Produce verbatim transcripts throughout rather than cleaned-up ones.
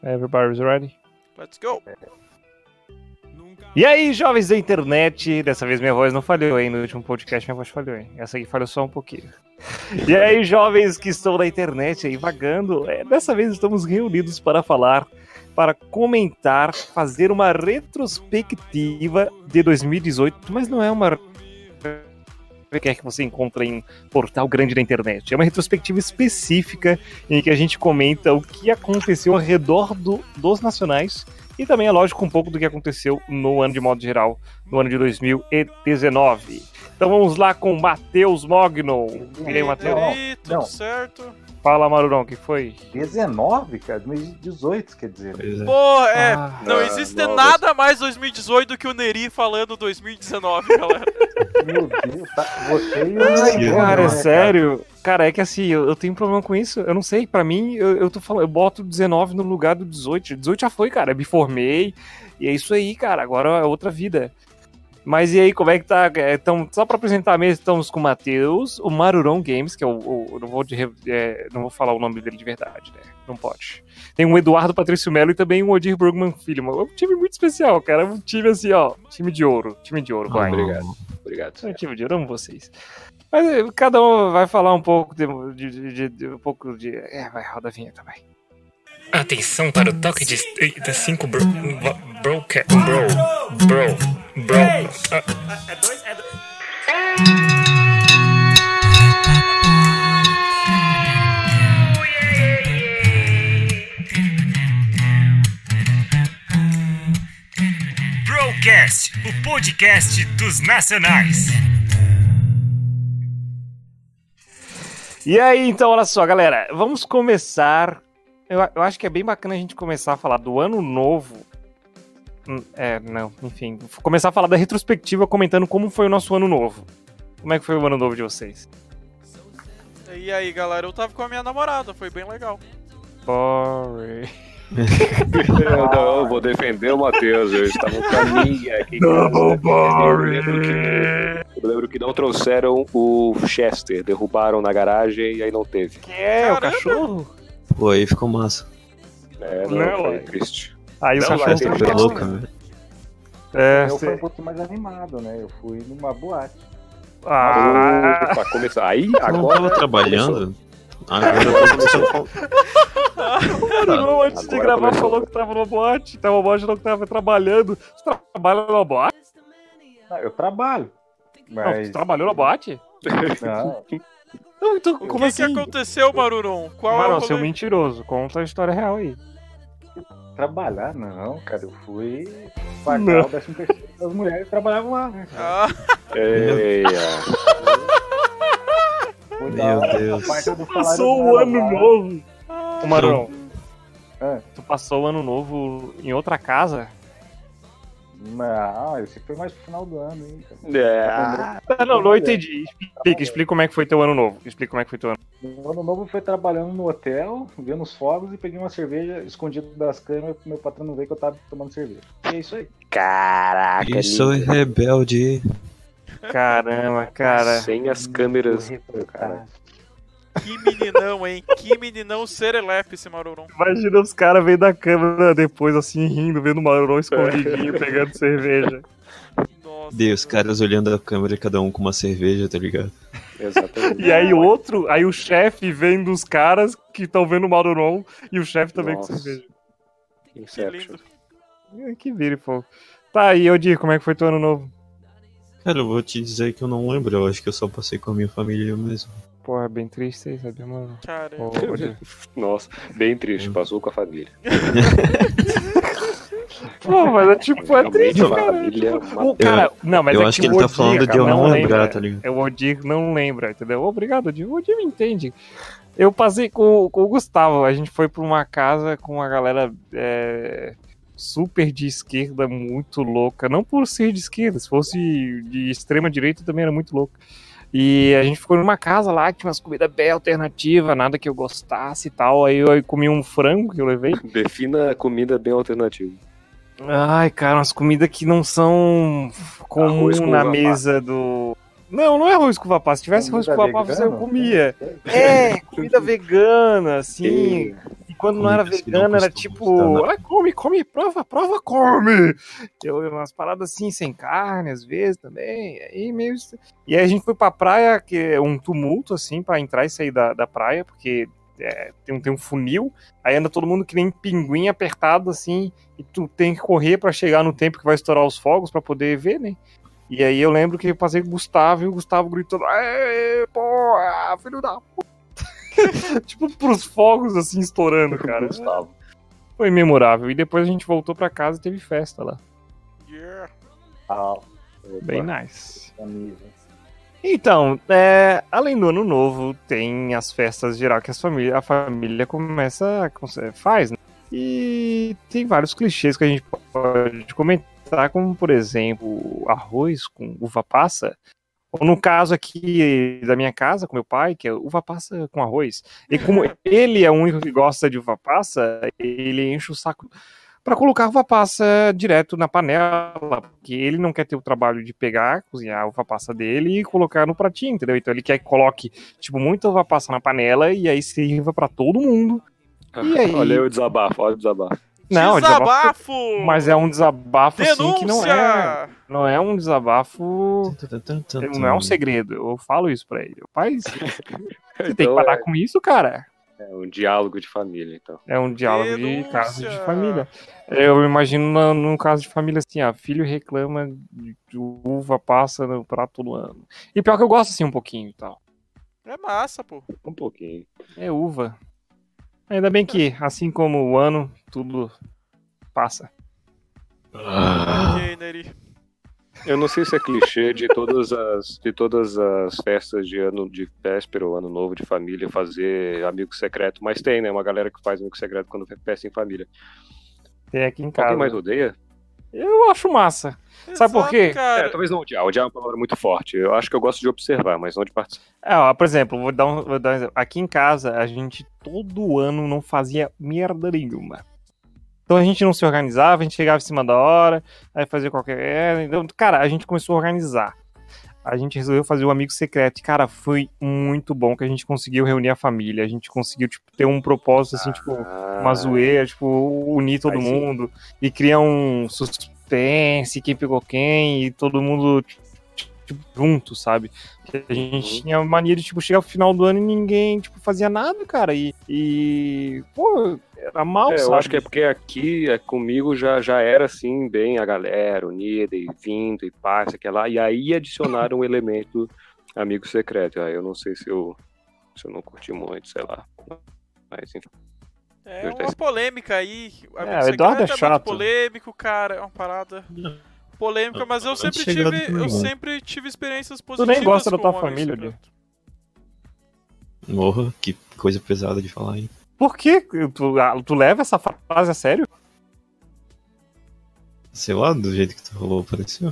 Everybody's ready? Let's go! E aí, jovens da internet, dessa vez minha voz não falhou, hein? No último podcast minha voz falhou, hein? Essa aqui falhou só um pouquinho. E aí, jovens que estão na internet aí vagando, é, dessa vez estamos reunidos para falar, para comentar, fazer uma retrospectiva de dois mil e dezoito, mas não é uma quer que você encontre em portal grande da internet. É uma retrospectiva específica em que a gente comenta o que aconteceu ao redor do, dos nacionais e também, é lógico, um pouco do que aconteceu no ano de modo geral, no ano de dois mil e dezenove. Então vamos lá com o Matheus Mogno. E aí, Matheus? Tudo não. certo? Fala, Marurão, o que foi? dezenove, cara? dois mil e dezoito, quer dizer. É. Pô, é, ah, não existe ah, nada mais dois mil e dezoito do que o Neri falando dois mil e dezenove, galera. Meu Deus, tá, você e o... Cara, é né, sério? Cara? cara, é que assim, eu, eu tenho um problema com isso. Eu não sei, pra mim, eu, eu tô falando, eu boto dezenove no lugar do dezoito. dezoito já foi, cara, eu me formei, e é isso aí, cara, agora é outra vida. Mas e aí, como é que tá? Então, só pra apresentar mesmo, estamos com o Matheus, o Marurão Games, que é o. o não, vou de, é, não vou falar o nome dele de verdade, né? Não pode. Tem o Eduardo Patrício Melo e também o Odir Brugman Filho. É um time muito especial, cara. É um time assim, ó. Time de ouro. Time de ouro, vai. Ah, obrigado. Obrigado. É um time de ouro, amo vocês. Mas cada um vai falar um pouco de. de, de, de um pouco de. É, vai, roda a vinheta, vai. Atenção para o toque de cinco bro. Bro. Bro. Bro. Bro. É dois, é dois. Brocast, o podcast dos nacionais. E aí, então, olha só, galera, vamos começar. Eu, eu acho que é bem bacana a gente começar a falar do ano novo. É, não, enfim. Começar a falar da retrospectiva comentando como foi o nosso ano novo. Como é que foi o ano novo de vocês? E aí, galera, eu tava com a minha namorada, foi bem legal. Boring. eu, não, eu vou defender o Matheus, eu estava com a minha aqui. Não, boring. Eu lembro, que, eu lembro que não trouxeram o Chester, derrubaram na garagem e aí não teve. Que é? Caramba. O cachorro? Pô, aí ficou massa. É, não, não foi é. triste. Aí não, o cachorro foi louco, velho. É, eu cê... fui um pouco mais animado, né? Eu fui numa boate. Ah, pra começar. Aí, eu agora. Não tava trabalhando. Agora começou. O Marurão, antes agora de gravar, começou. Falou que tava numa boate. Tava uma boate, falou que tava trabalhando. Você trabalha numa boate? Não, eu trabalho. Mas... Não, você trabalhou na boate? Não. Não, então, o como que assim? que aconteceu, Maruron? Qual Marurão, é o seu rolê? mentiroso. Conta a história real aí. Trabalhar? Não, cara, eu fui pagar o décimo terceiro das mulheres que trabalhavam lá, né? Ah. Eia. Meu Deus. Passou o ano lá. Novo. Ô, Marurão, é. tu passou o ano novo em outra casa? Não, esse foi mais pro final do ano, hein? É. Não, não, não entendi. Explica, explica como é que foi teu ano novo. Explica como é que foi teu ano. O ano novo foi trabalhando no hotel, vendo os fogos e peguei uma cerveja escondida das câmeras pro meu patrão não ver que eu tava tomando cerveja. E é isso aí. Caraca, isso é rebelde. Caramba, cara. Sem as câmeras. Cara. Que meninão, hein? Que meninão serelepe esse Maruron. Imagina os caras vendo da câmera depois, assim, rindo, vendo o Marurão escondidinho, pegando cerveja. Nossa. Deus, os caras olhando a câmera, cada um com uma cerveja, tá ligado? Exatamente. E aí outro, aí o chefe vendo os caras que estão vendo o Marurão e o chefe também Nossa. com cerveja. Inception. Que, que vire, pô. Tá, e eu digo, como é que foi teu ano novo? Cara, eu vou te dizer que eu não lembro, eu acho que eu só passei com a minha família mesmo. Porra, bem triste aí, sabia, mano? Cara. Oh, Nossa, bem triste, passou com a família. Pô, mas é tipo, é triste, Realmente, cara. família, uma- O cara, não, mas eu é acho que que o ele tá Odir, falando de cara, eu não lembra. lembrar, tá ligado? O Odir não lembra, entendeu? Obrigado, Odir. O Odir me entende. Eu passei com, com o Gustavo, a gente foi pra uma casa com uma galera é, super de esquerda, muito louca. Não por ser de esquerda, se fosse de extrema direita também era muito louca. E a gente ficou numa casa lá que tinha umas comidas bem alternativas, nada que eu gostasse e tal. Aí eu comi um frango que eu levei. Defina a comida bem alternativa. Ai, cara, umas comidas que não são comuns na uva mesa do... Não, não é arroz com uva passa. Se tivesse arroz com Comida uva passa, eu vegana? comia. É, comida vegana, assim. E quando não Comidas era que não vegano, era costumam tipo, estar na- ah, come, come, prova, prova, come. Eu, umas paradas assim, sem carne, às vezes também. Aí meio. E aí a gente foi pra praia, que é um tumulto, assim, pra entrar e sair da, da praia, porque é, tem, um, tem um funil, aí anda todo mundo que nem pinguim apertado, assim, e tu tem que correr pra chegar no tempo que vai estourar os fogos pra poder ver, né? E aí eu lembro que eu passei com o Gustavo e o Gustavo gritando, "Aê, porra, filho da puta." Tipo, pros fogos, assim, estourando, cara. Gustavo. Foi memorável. E depois a gente voltou pra casa e teve festa lá. Yeah. Ah, Bem nice. amigo. Então, é, além do ano novo, tem as festas geral que as família, a família começa, faz, né? E tem vários clichês que a gente pode comentar, como, por exemplo, arroz com uva passa. Ou no caso aqui da minha casa, com meu pai, que é uva passa com arroz. E como ele é o único que gosta de uva passa, ele enche o saco para colocar uva passa direto na panela, porque ele não quer ter o trabalho de pegar, cozinhar a uva passa dele e colocar no pratinho, entendeu? Então ele quer que coloque, tipo, muita uva passa na panela e aí sirva para todo mundo. E aí... Olha aí o desabafo, olha o desabafo. Não, Desabafo! mas é um desabafo assim que não é, Denúncia! não é um desabafo, não é um segredo. Eu falo isso pra ele. Pai, você tem que Então, parar é, com isso, cara. é um diálogo de família, então. É um diálogo de Denúncia! caso de família. Eu imagino no, no caso de família assim, ah, filho reclama de uva passa no prato do ano. E pior que eu gosto assim um pouquinho e tal. É massa, pô. Um pouquinho. É uva. Ainda bem que, assim como o ano, tudo passa. Ok, Neri. Eu não sei se é clichê de todas as, de todas as festas de ano de véspera ou ano novo de família fazer amigo secreto, mas tem, né? Uma galera que faz amigo secreto quando festa em família. Tem aqui em Quem casa. mais odeia? Eu acho massa. Sabe por quê? Cara. É, talvez não odiar. Odiar é uma palavra muito forte. Eu acho que eu gosto de observar, mas não de participar. É, ó, por exemplo, vou dar, um, vou dar um exemplo. Aqui em casa, a gente todo ano não fazia merda nenhuma. Então a gente não se organizava, a gente chegava em cima da hora, aí fazia qualquer... Então, cara, a gente começou a organizar. A gente resolveu fazer o amigo secreto. E, cara, foi muito bom que a gente conseguiu reunir a família. A gente conseguiu, tipo, ter um propósito, assim, tipo, uma zoeira, tipo, unir todo Aí sim. mundo. E criar um suspense, quem pegou quem, e todo mundo, tipo, junto, sabe? Porque a gente Uhum. tinha mania de, tipo, chegar no final do ano e ninguém, tipo, fazia nada, cara. E, e pô, era mal, É, sabe? eu acho que é porque aqui, é, comigo, já, já era assim, bem a galera unida e vindo e passa, que lá, e aí adicionaram um elemento amigo secreto. Aí eu não sei se eu, se eu não curti muito, sei lá. Mas enfim. É uma polêmica aí. O amigo É, o secreto Eduardo é muito chato. polêmico, cara. É uma parada polêmica, mas eu Antes sempre de chegar tive, do eu mundo. sempre tive experiências Tu positivas. nem gosta da com tua o amigo família, secreto. Morra, que coisa pesada de falar, hein? Por que tu, ah, tu leva essa frase a sério? Sei lá, do jeito que tu falou, pareceu.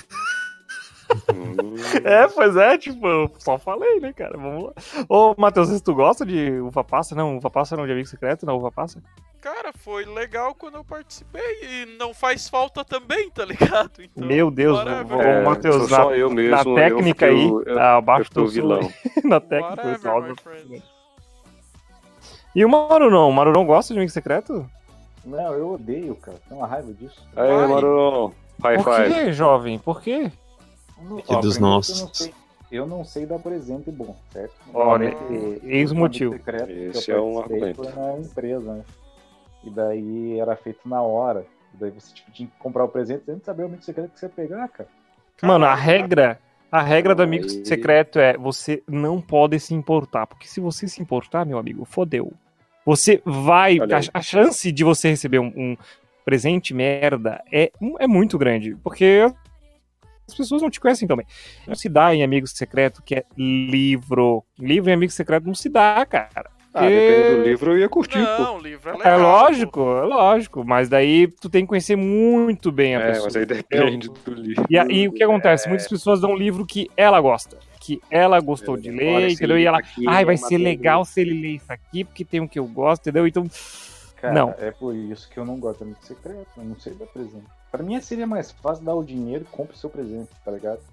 Hum, É, pois é, tipo, eu só falei, né, cara? Vamos lá. Ô, Matheus, se tu gosta de uva passa? Não, uva passa não, de amigo secreto, não, uva passa? Cara, foi legal quando eu participei e não faz falta também, tá ligado? Então, Meu Deus, whatever. vou- é, Ô, Matheus, sou só na- eu mesmo. Na eu técnica fiquei aí, o- eu- abaixo eu fui do o vilão. Na técnica, o Whatever, saldo. my friend. E o Maru não? O Maru não gosta de amigo secreto? Não, eu odeio, cara. Tenho uma raiva disso. Aí, Vai. Maru, high Por five. que, jovem? Por quê? Não- Que ó, dos primeiro que nossos. Eu não, sei, eu não sei dar presente bom, certo? Olha, Normalmente, eis o amigo motivo. secreto que Esse eu é um participei argumento. foi na empresa, né? E daí era feito na hora. E daí você tipo, tinha que comprar o presente sem saber o amigo secreto que você ia pegar, cara. Mano, a Caralho, regra, a regra do amigo Aí. secreto é você não pode se importar, porque se você se importar, meu amigo, fodeu. Você vai, Olha a, aí. a chance de você receber um, um presente merda é, é muito grande, porque as pessoas não te conhecem também. Não se dá em amigo secreto que é livro. Livro em amigo secreto não se dá, cara. Ah, depende do livro, eu ia curtir, pô. Não, o livro é legal. É lógico, pô. é lógico, mas daí tu tem que conhecer muito bem a É, pessoa. mas aí depende do livro. E aí o que acontece? Muitas pessoas dão um livro que ela gosta, que ela gostou de ler, Olha, esse entendeu? E livro ela, aqui ai, é vai uma ser delícia. legal se ele ler isso aqui, porque tem um que eu gosto, entendeu? Então, Cara, Não. é por isso que eu não gosto de amigo secreto. Eu não sei dar presente. Pra mim seria mais fácil dar o dinheiro e compre o seu presente, tá ligado?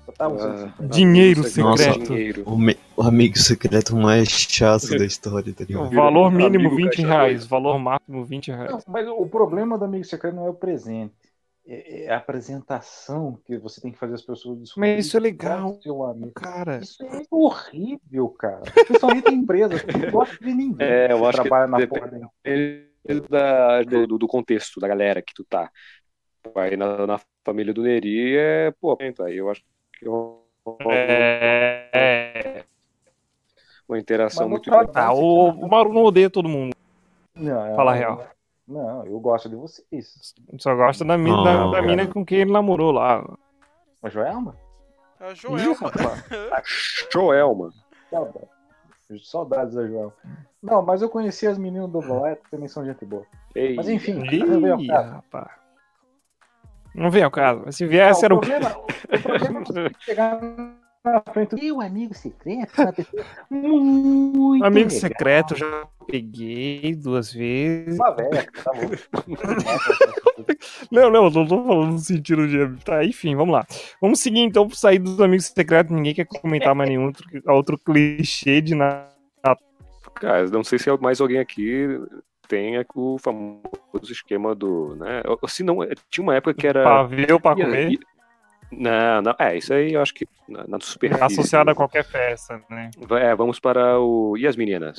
Eu tava usando Ah, cinquenta. Dinheiro amigo secreto. dinheiro. O, me- o amigo secreto mais chato da história, tá ligado? Valor mínimo Amigo vinte caixa reais, valor máximo vinte reais. Não, mas o problema do amigo secreto não é o presente. É é a apresentação que você tem que fazer as pessoas descobrirem. Mas isso é qual legal, o seu amigo. cara. Isso é horrível, cara. Principalmente em empresas. Eu não gosto de ninguém É, eu que acho que trabalha na depende- porra da Depende da- do, do contexto, da galera que tu tá. Aí na, na família do Neri é, pô, aí eu acho que rola É. é. uma interação Mas no muito trabalho- Ah, o, o Mauro não odeia todo mundo. Não, Fala a eu- real. Não, eu gosto de vocês. Só gosta da, mi- da, Oh, da cara. mina com quem ele namorou lá. Mas Joelma? A Ih, Joelma. rapaz. Joelma. Saudades. Saudades da Joelma. Não, mas eu conheci as meninas do Valete que também são gente boa. Ei, Mas enfim, não veio ao Ih, caso. rapaz. Não vem ao caso. Mas se viesse, era Não, o. o problema, o problema é você chegar na frente do meu amigo secreto, uma pessoa muito Amigo legal. secreto, já peguei duas vezes. Uma velha, tá bom. Não, não, não tô falando no sentido de. Tá, enfim, vamos lá. Vamos seguir então pro sair dos amigos secretos. Ninguém quer comentar mais nenhum outro, outro clichê de nada. Cara, não sei se mais alguém aqui tem o famoso esquema do, né? Ou se não, tinha uma época que era Pra ver ou pra Ia- comer. ia- Não, não, é, isso aí eu acho que na, na superfície. Associado a qualquer festa, né? É, vamos para o. E as meninas?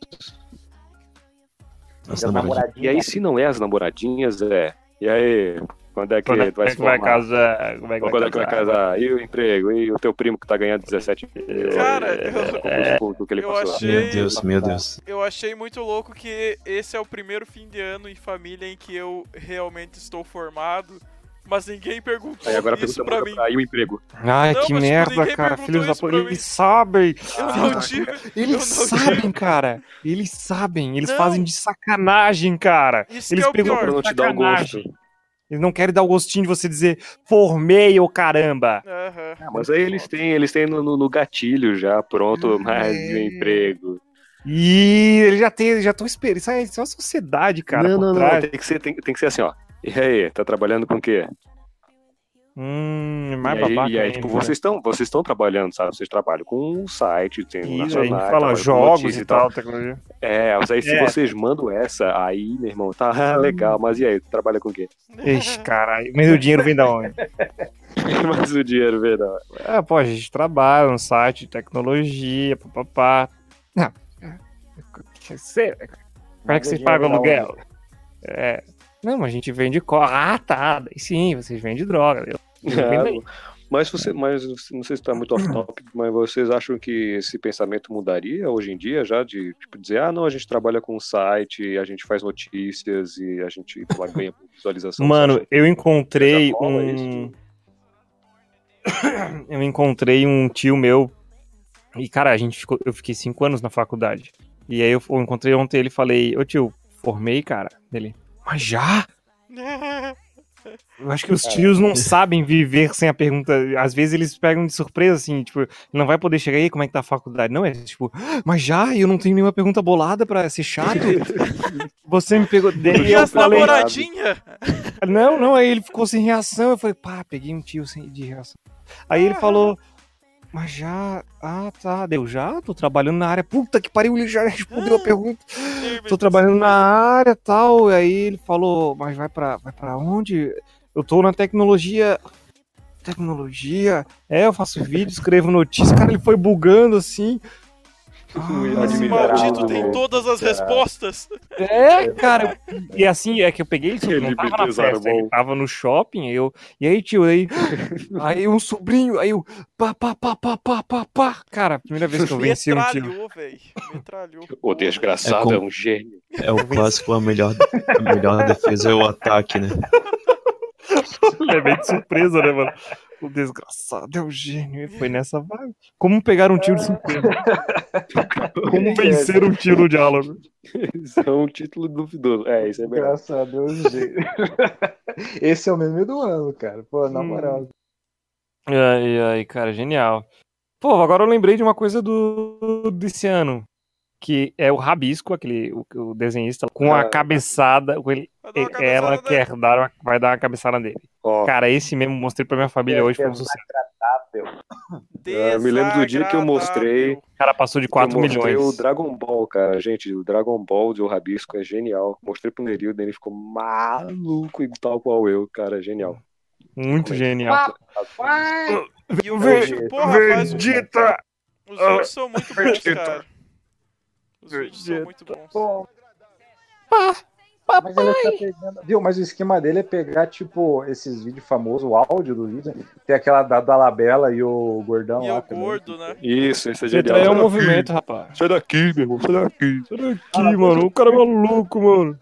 As As namoradinhas. namoradinhas. E aí, se não é as namoradinhas, é. E aí, quando é que Quando é tu vai que se vai formar? casar? Como é que Ou vai quando é que vai casar? E o emprego? E o teu primo que tá ganhando dezessete mil? Cara, É, eu, o que ele eu passou. achei- Meu Deus, meu Deus. eu achei muito louco que esse é o primeiro fim de ano em família em que eu realmente estou formado, mas ninguém perguntou Aí agora isso pergunta pra mim. pra... E o emprego? Ai, Não, que mas, tipo, merda, ninguém cara. perguntou Filhos da isso puta. pra mim. Eles sabem. Eu Filhos não da tive. Eles eu não sabem, tive. cara. Eles sabem. Eles Não. fazem de sacanagem, cara. Isso Eles que é o perguntam pior. Pra não te dar o sacanagem. gosto. Eles não querem dar o gostinho de você dizer formei, ô caramba. Aham. Ah, mas aí eles têm, eles têm no, no- no gatilho já, pronto, mais É. um emprego. E eles já tem, já estão esperando. Isso é, isso é uma sociedade, cara. não, por não, não, trás. tem que, ser, tem, tem que ser assim, ó. E aí, tá trabalhando com o quê? Hum, mais e aí, babaca e aí, ainda, tipo, né? vocês estão vocês estão trabalhando, sabe? Vocês trabalham com um site, tem um E aí a nacional, gente fala trabalham com jogos notícia e tal, tecnologia. É, mas aí se É. vocês mandam essa, aí, meu irmão, tá ah, legal, mas e aí, tu trabalha com o quê? Ixi, caralho. Mas o dinheiro vem da onde? Mas o dinheiro, verdade. Ah, pô, a gente trabalha no site de tecnologia, papapá. Não. Você, como é que vocês pagam aluguel? É. Não, a gente vende cola. Ah, tá. Daí sim, vocês vendem droga. Eu- eu vendo aí. Mas você, mas não sei se tá muito off-topic, mas vocês acham que esse pensamento mudaria hoje em dia já de tipo, dizer, ah, não, a gente trabalha com um site, a gente faz notícias e a gente lá, ganha por visualização. Mano, Você acha eu encontrei Já rola um. Eu encontrei um tio meu. E, cara, a gente ficou. Eu fiquei cinco anos na faculdade. E aí eu, eu encontrei ontem ele e falei, ô tio, formei, cara. Ele. Mas já? Eu acho que os tios não sabem viver sem a pergunta. Às vezes eles pegam de surpresa, assim, tipo, não vai poder chegar aí, como é que tá a faculdade? Não, é tipo, mas já? Eu não tenho nenhuma pergunta bolada pra ser chato? Você me pegou. Daí E eu as falei, namoradinhas? não, não, aí ele ficou sem reação. Eu falei, pá, peguei um tio sem de reação. Aí ele falou, mas já. Ah, tá, deu já? Tô trabalhando na área. Puta que pariu, ele já respondeu a pergunta. Tô trabalhando na área e tal. Aí ele falou, mas vai pra, vai pra onde? Eu tô na tecnologia. Tecnologia? É, eu faço vídeo, escrevo notícia. Cara, ele foi bugando assim. Ah, Esse Admirável. maldito tem todas as respostas. é, cara. E assim, é que eu peguei isso, Ele não tava na empresário festa, bom. ele tava no shopping, aí eu. E aí, tio, aí. Aí um sobrinho, aí eu. Pá, pá, pá, pá, pá, pá, pá. Cara, primeira vez que eu venci um tio. Metralhou, velho. Metralhou. O desgraçado É é, com- um gênio. É o clássico, a melhor, a melhor defesa é o ataque, né? Levei de surpresa, né, mano? O desgraçado é o gênio. E foi nessa vibe. Como pegar um tio de surpresa? Como vencer um tio no diálogo? Isso é um título duvidoso. É, isso é melhor. Graças a Deus, gente. Esse é o meme do ano, cara. Pô, na Hum. moral. Ai, ai, cara, genial. Pô, agora eu lembrei de uma coisa do desse ano. Que é o Rabisco, aquele, o, o desenhista, com a Ah. cabeçada. com ele- Vai dar uma ela cabeçada quer dar uma, vai dar uma cabeçada nele. Ó, Cara, esse mesmo mostrei pra minha família hoje, foi um Quer sucesso. É, eu me lembro do dia que eu mostrei. O cara passou de quatro eu mostrei milhões. o Dragon Ball, cara. Gente, o Dragon Ball de O Rabisco é genial. Mostrei pro Nerildo, ele ficou maluco e tal qual eu, cara. Genial. Muito genial. E o vídeo, porra, faz um... Vegeta! Os vídeos são muito bons, cara. Os vídeos são muito bons. Mas ele tá pegando, viu? Mas o esquema dele é pegar, tipo, esses vídeos famosos, o áudio do vídeo. Tem aquela da, da Labela e o Gordão E lá o também. gordo, né? Isso, isso é Você genial. é um Sai movimento, daqui. rapaz. Sai daqui, meu irmão. Sai daqui. Sai daqui, mano. O cara é maluco, mano.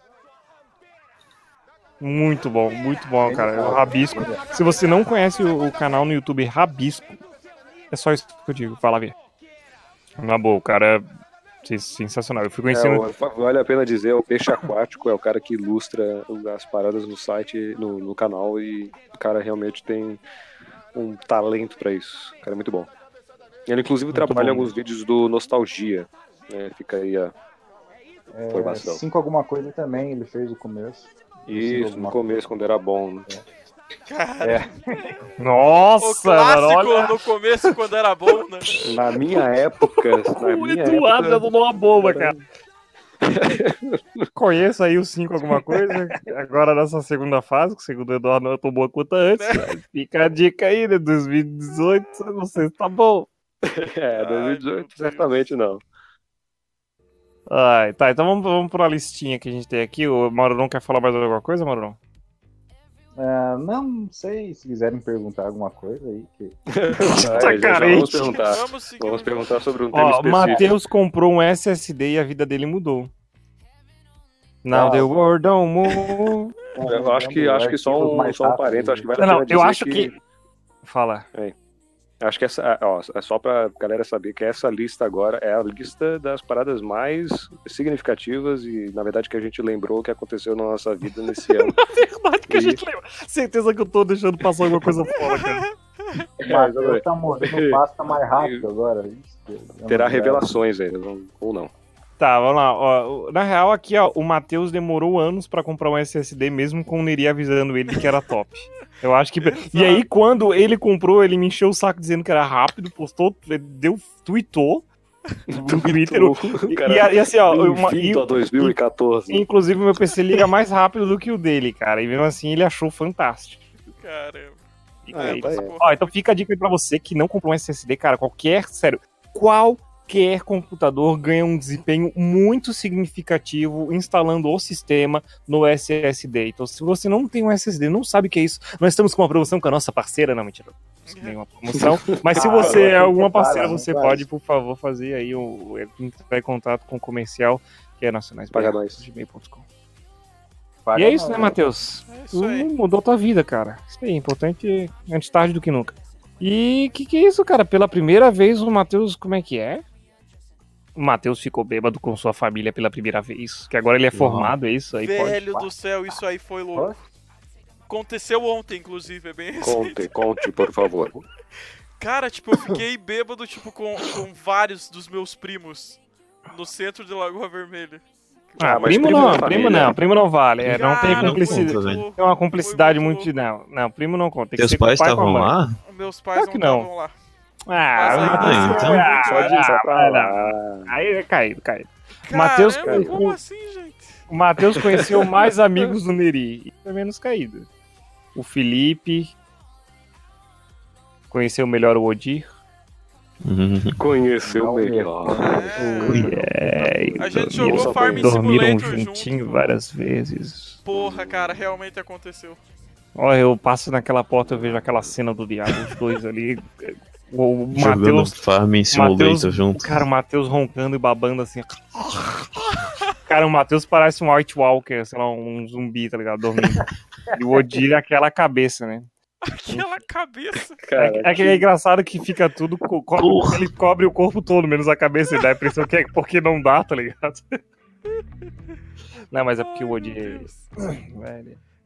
Muito bom, muito bom, cara. O Rabisco. Se você não conhece o, o canal no YouTube Rabisco, é só isso que eu digo. Vai lá ver. Na boa, o cara é sensacional. Eu fui conhecendo. É, vale a pena dizer, o Peixe Aquático é o cara que ilustra as paradas no site, no, no canal, e o cara realmente tem um talento pra isso. O cara é muito bom. Ele, inclusive, Muito trabalha em bom. alguns vídeos do Nostalgia. Né? Fica aí a É, informação. cinco alguma coisa também ele fez no começo. Isso, no começo, quando era bom. Né? Cara, É. o Nossa, mano, clássico olha. no começo, quando era bom, né? Na minha época. Na O minha Eduardo já época, tomou uma bomba, cara. Conheço aí os cinco alguma coisa. Agora nessa segunda fase, que segundo o Eduardo não tomou a conta antes. Mas fica a dica aí, né? dois mil e dezoito, não sei se tá bom. É, dois mil e dezoito, certamente não. Ai, tá, então vamos, vamos pra listinha que a gente tem aqui. O Mauro quer falar mais alguma coisa, Mauro? É, não sei se quiserem perguntar alguma coisa aí. Que... É, Tá já- já carente. vamos perguntar. Vamos seguir. Vamos o- perguntar sobre um tema Ó, específico. Matheus comprou um S S D e a vida dele mudou. Now Ah, the world don't move. Eu acho que, acho que só um, só um parênteses, acho que vale a Não, pena não, dizer eu acho que... Fala. Acho que essa, ó, é só pra galera saber que essa lista agora é a lista das paradas mais significativas e, na verdade, que a gente lembrou que aconteceu na nossa vida nesse ano. Verdade que a E- gente lembra. Certeza que eu tô deixando passar alguma coisa fora, cara. O Matheus tá morrendo pasta mais rápido agora. Isso, é Terá novidade. revelações ainda, não- ou não. Tá, vamos lá. Ó, na real, aqui, ó, o Matheus demorou anos pra comprar um S S D, mesmo com o Neri avisando ele que era top. Eu acho que. E aí, quando ele comprou, ele me encheu o saco dizendo que era rápido, postou, deu, tweetou no Twitter. O E, cara, e, e assim, ó, uma, e, bem-vindo a dois mil e quatorze. inclusive o meu P C liga mais rápido do que o dele, cara. E mesmo assim ele achou fantástico. Caramba. Fica Ah, aí. tá aí. Ó, então fica a dica aí pra você que não comprou um S S D, cara. Qualquer, sério, qualquer computador ganha um desempenho muito significativo instalando o sistema no S S D. Então, se você não tem um S S D, não sabe o que é isso, nós estamos com uma promoção com a nossa parceira. Não, mentira. Não tem uma promoção. Mas se você é alguma parceira, você pode, por favor, fazer aí o entrar em contato com o comercial, que é nacionais Paga nós. gmail ponto com. Paga E é isso, não, né, Matheus? É isso Tu aí. mudou tua vida, cara. Isso aí, importante antes tarde do que nunca. E que que é isso, cara? Pela primeira vez o Matheus, como é que é? O Matheus ficou bêbado com sua família pela primeira vez. Que agora ele é formado, é isso aí? Pode. Velho do céu, isso aí foi louco. Aconteceu ontem, inclusive, é bem recente. Conte, conte, por favor. Cara, tipo, eu fiquei bêbado, tipo, com, com vários dos meus primos no centro de Lagoa Vermelha. Ah, Ah, mas primo primo não, da primo família. não, primo não vale. É, não tem Cara, cumplicidade. conta, foi velho. louco. Tem uma cumplicidade Foi muito. muito Não, não, primo não conta. Tem que Teus ser com o pais pai e com a estavam mãe. lá? Meus pais Claro não que não. estavam lá. Ah, Mas o aí- Matheus. Ah, então- Ah, Pode ir só ah, pra vai lá. lá. Aí é caído, caído. Matheus Caramba, conheceu- como assim, gente? O Matheus conheceu mais amigos do Neri. E foi menos caído. O Felipe. Conheceu melhor o Odir. Uhum. Conheceu Não, melhor. É, A gente dormiram- jogou Farming Dormiram Simulator juntinho junto. várias vezes. Porra, cara, realmente aconteceu. Olha, eu passo naquela porta, eu vejo aquela cena do diabo, os dois ali. O Jogando Matheus. Farming Simulator Matheus, junto. cara, o Matheus roncando e babando assim. Cara, o Matheus parece um White Walker, sei lá, um zumbi, tá ligado? Dormindo. E o Odir é aquela cabeça, né? Aquela cabeça. Cara, É, é que é engraçado que fica tudo. Co co ele cobre o corpo todo, menos a cabeça. E dá a impressão que é porque não dá, tá ligado? Não, mas é porque o Ai, Odir. meu Deus. Velho,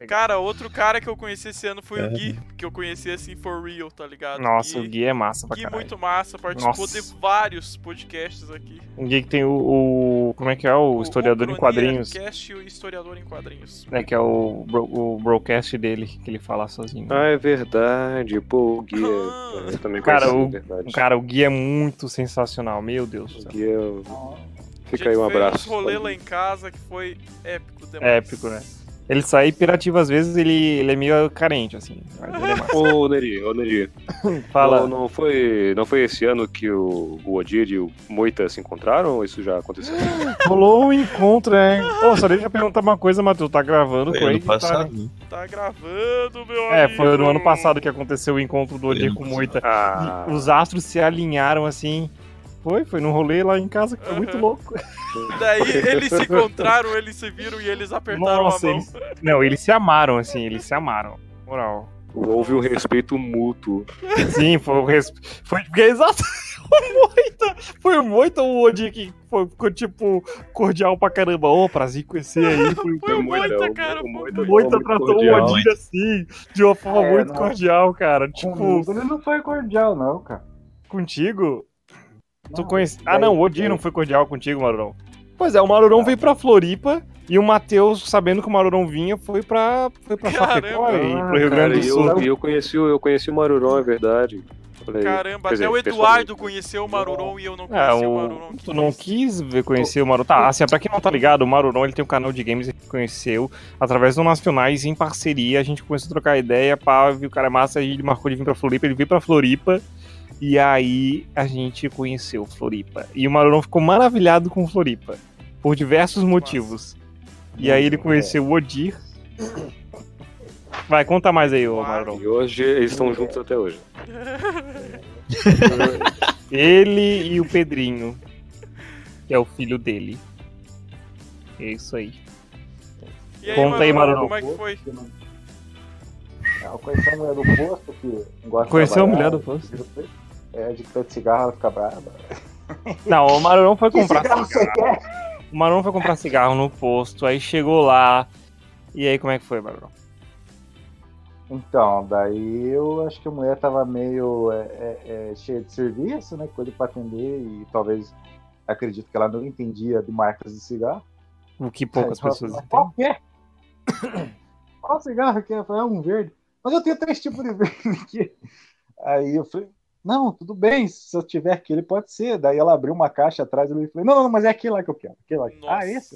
Cara, outro cara que eu conheci esse ano foi É. o Gui, que eu conheci assim for real, tá ligado? Nossa, Gui, o Gui é massa pra Gui caralho. muito massa, participou Nossa. de vários podcasts aqui. O Gui que tem o, o- como é que é? O, historiador em quadrinhos. Cast e o historiador em quadrinhos. É, que é o, bro- o broadcast dele, que ele fala sozinho. Ah, é verdade. Pô, o Gui é... Ah. Eu também Cara, conheci, o- é verdade. Cara, o Gui é muito sensacional, meu Deus do O céu. Gui é... A Fica aí um gente fez abraço. uns rolê lá em casa que foi épico demais. Épico, né? Ele sai hiperativo às vezes, ele, ele é meio carente, assim. Mas ele é massa. Ô, Neri, ô, Neri. Fala. Não, não, foi, não foi esse ano que o, o Odir e o Moita se encontraram ou isso já aconteceu? Rolou um encontro, é. Ô, só deixa eu perguntar uma coisa, Matheus. Tá gravando, Foi Craig? ano passado, né? Tá gravando, meu É, amigo. foi no ano passado que aconteceu o encontro do Foi Odir ano com o passado. Moita. Ah, E os astros se alinharam assim. Foi, foi num rolê lá em casa que foi muito Aham. louco. Daí eles se encontraram, eles se viram e eles apertaram Nossa, a mão. eles... Não, eles se amaram, assim, eles se amaram. Moral. houve um respeito mútuo. Sim, foi o res... Foi porque é exato. O Moita. Foi o Moita ou o Odir que foi, ficou, tipo, cordial pra caramba. Ô, prazer em conhecer aí. Foi... Foi o Moita, Moita, cara. o foi Moita- O Moita muito tratou cordial. o Odir assim, de uma forma É, muito não. cordial, cara. Tipo, Comigo ele não foi cordial, não, cara. contigo. Tu Não, conhece... Ah, daí- não, o Odir não foi cordial contigo, Marurão. Pois é, o Marurão veio pra Floripa e o Matheus, sabendo que o Marurão vinha, foi pra, foi pra Chapecó Caramba. e Ah, pro Rio Cara, Grande do e Sul. eu, e eu conheci, o- eu conheci o Marurão, é verdade. Falei, Caramba, quer até dizer, o Eduardo conheceu o Maruron e eu não É, conheci o o... Maruron. tu não quis ver, conhecer o Marurão. Tá, assim, pra quem não tá ligado, o Marurão ele tem um canal de games que conheceu através do Nacionais em parceria. A gente começou a trocar ideia, pá, viu o cara é massa, a gente marcou de vir pra Floripa, ele veio pra Floripa. E aí a gente conheceu Floripa. E o Marurão ficou maravilhado com Floripa. Por diversos motivos. E aí ele conheceu o Odir. Vai, conta mais aí, ô Marurão. E hoje eles estão juntos até hoje. Ele e o Pedrinho, que é o filho dele. É isso aí. E aí, Conta aí, Maruron, Maruron. como é que foi? Eu conheci a mulher do posto que não gosta de Conheceu a trabalhar. mulher do posto? É, de que de cigarro ela fica brava. Não, o Marurão foi Que comprar cigarro você cigarro. quer? O Marurão foi comprar cigarro no posto, aí chegou lá. E aí, como é que foi, Marurão? Então, daí eu acho que a mulher tava meio é, é, é, cheia de serviço, né? Coisa pra atender e talvez acredito que ela não entendia de marcas de cigarro. O que poucas Aí ela pessoas falou, entendem. qual que é? Qual cigarro que é? Eu falei, é um verde. Mas eu tenho três tipos de verde aqui. Aí eu falei, não, tudo bem, se eu tiver aquele pode ser. Daí ela abriu uma caixa atrás e eu falei, não, não, mas é aquele lá que eu quero. Aquele lá. Nossa. Ah, esse?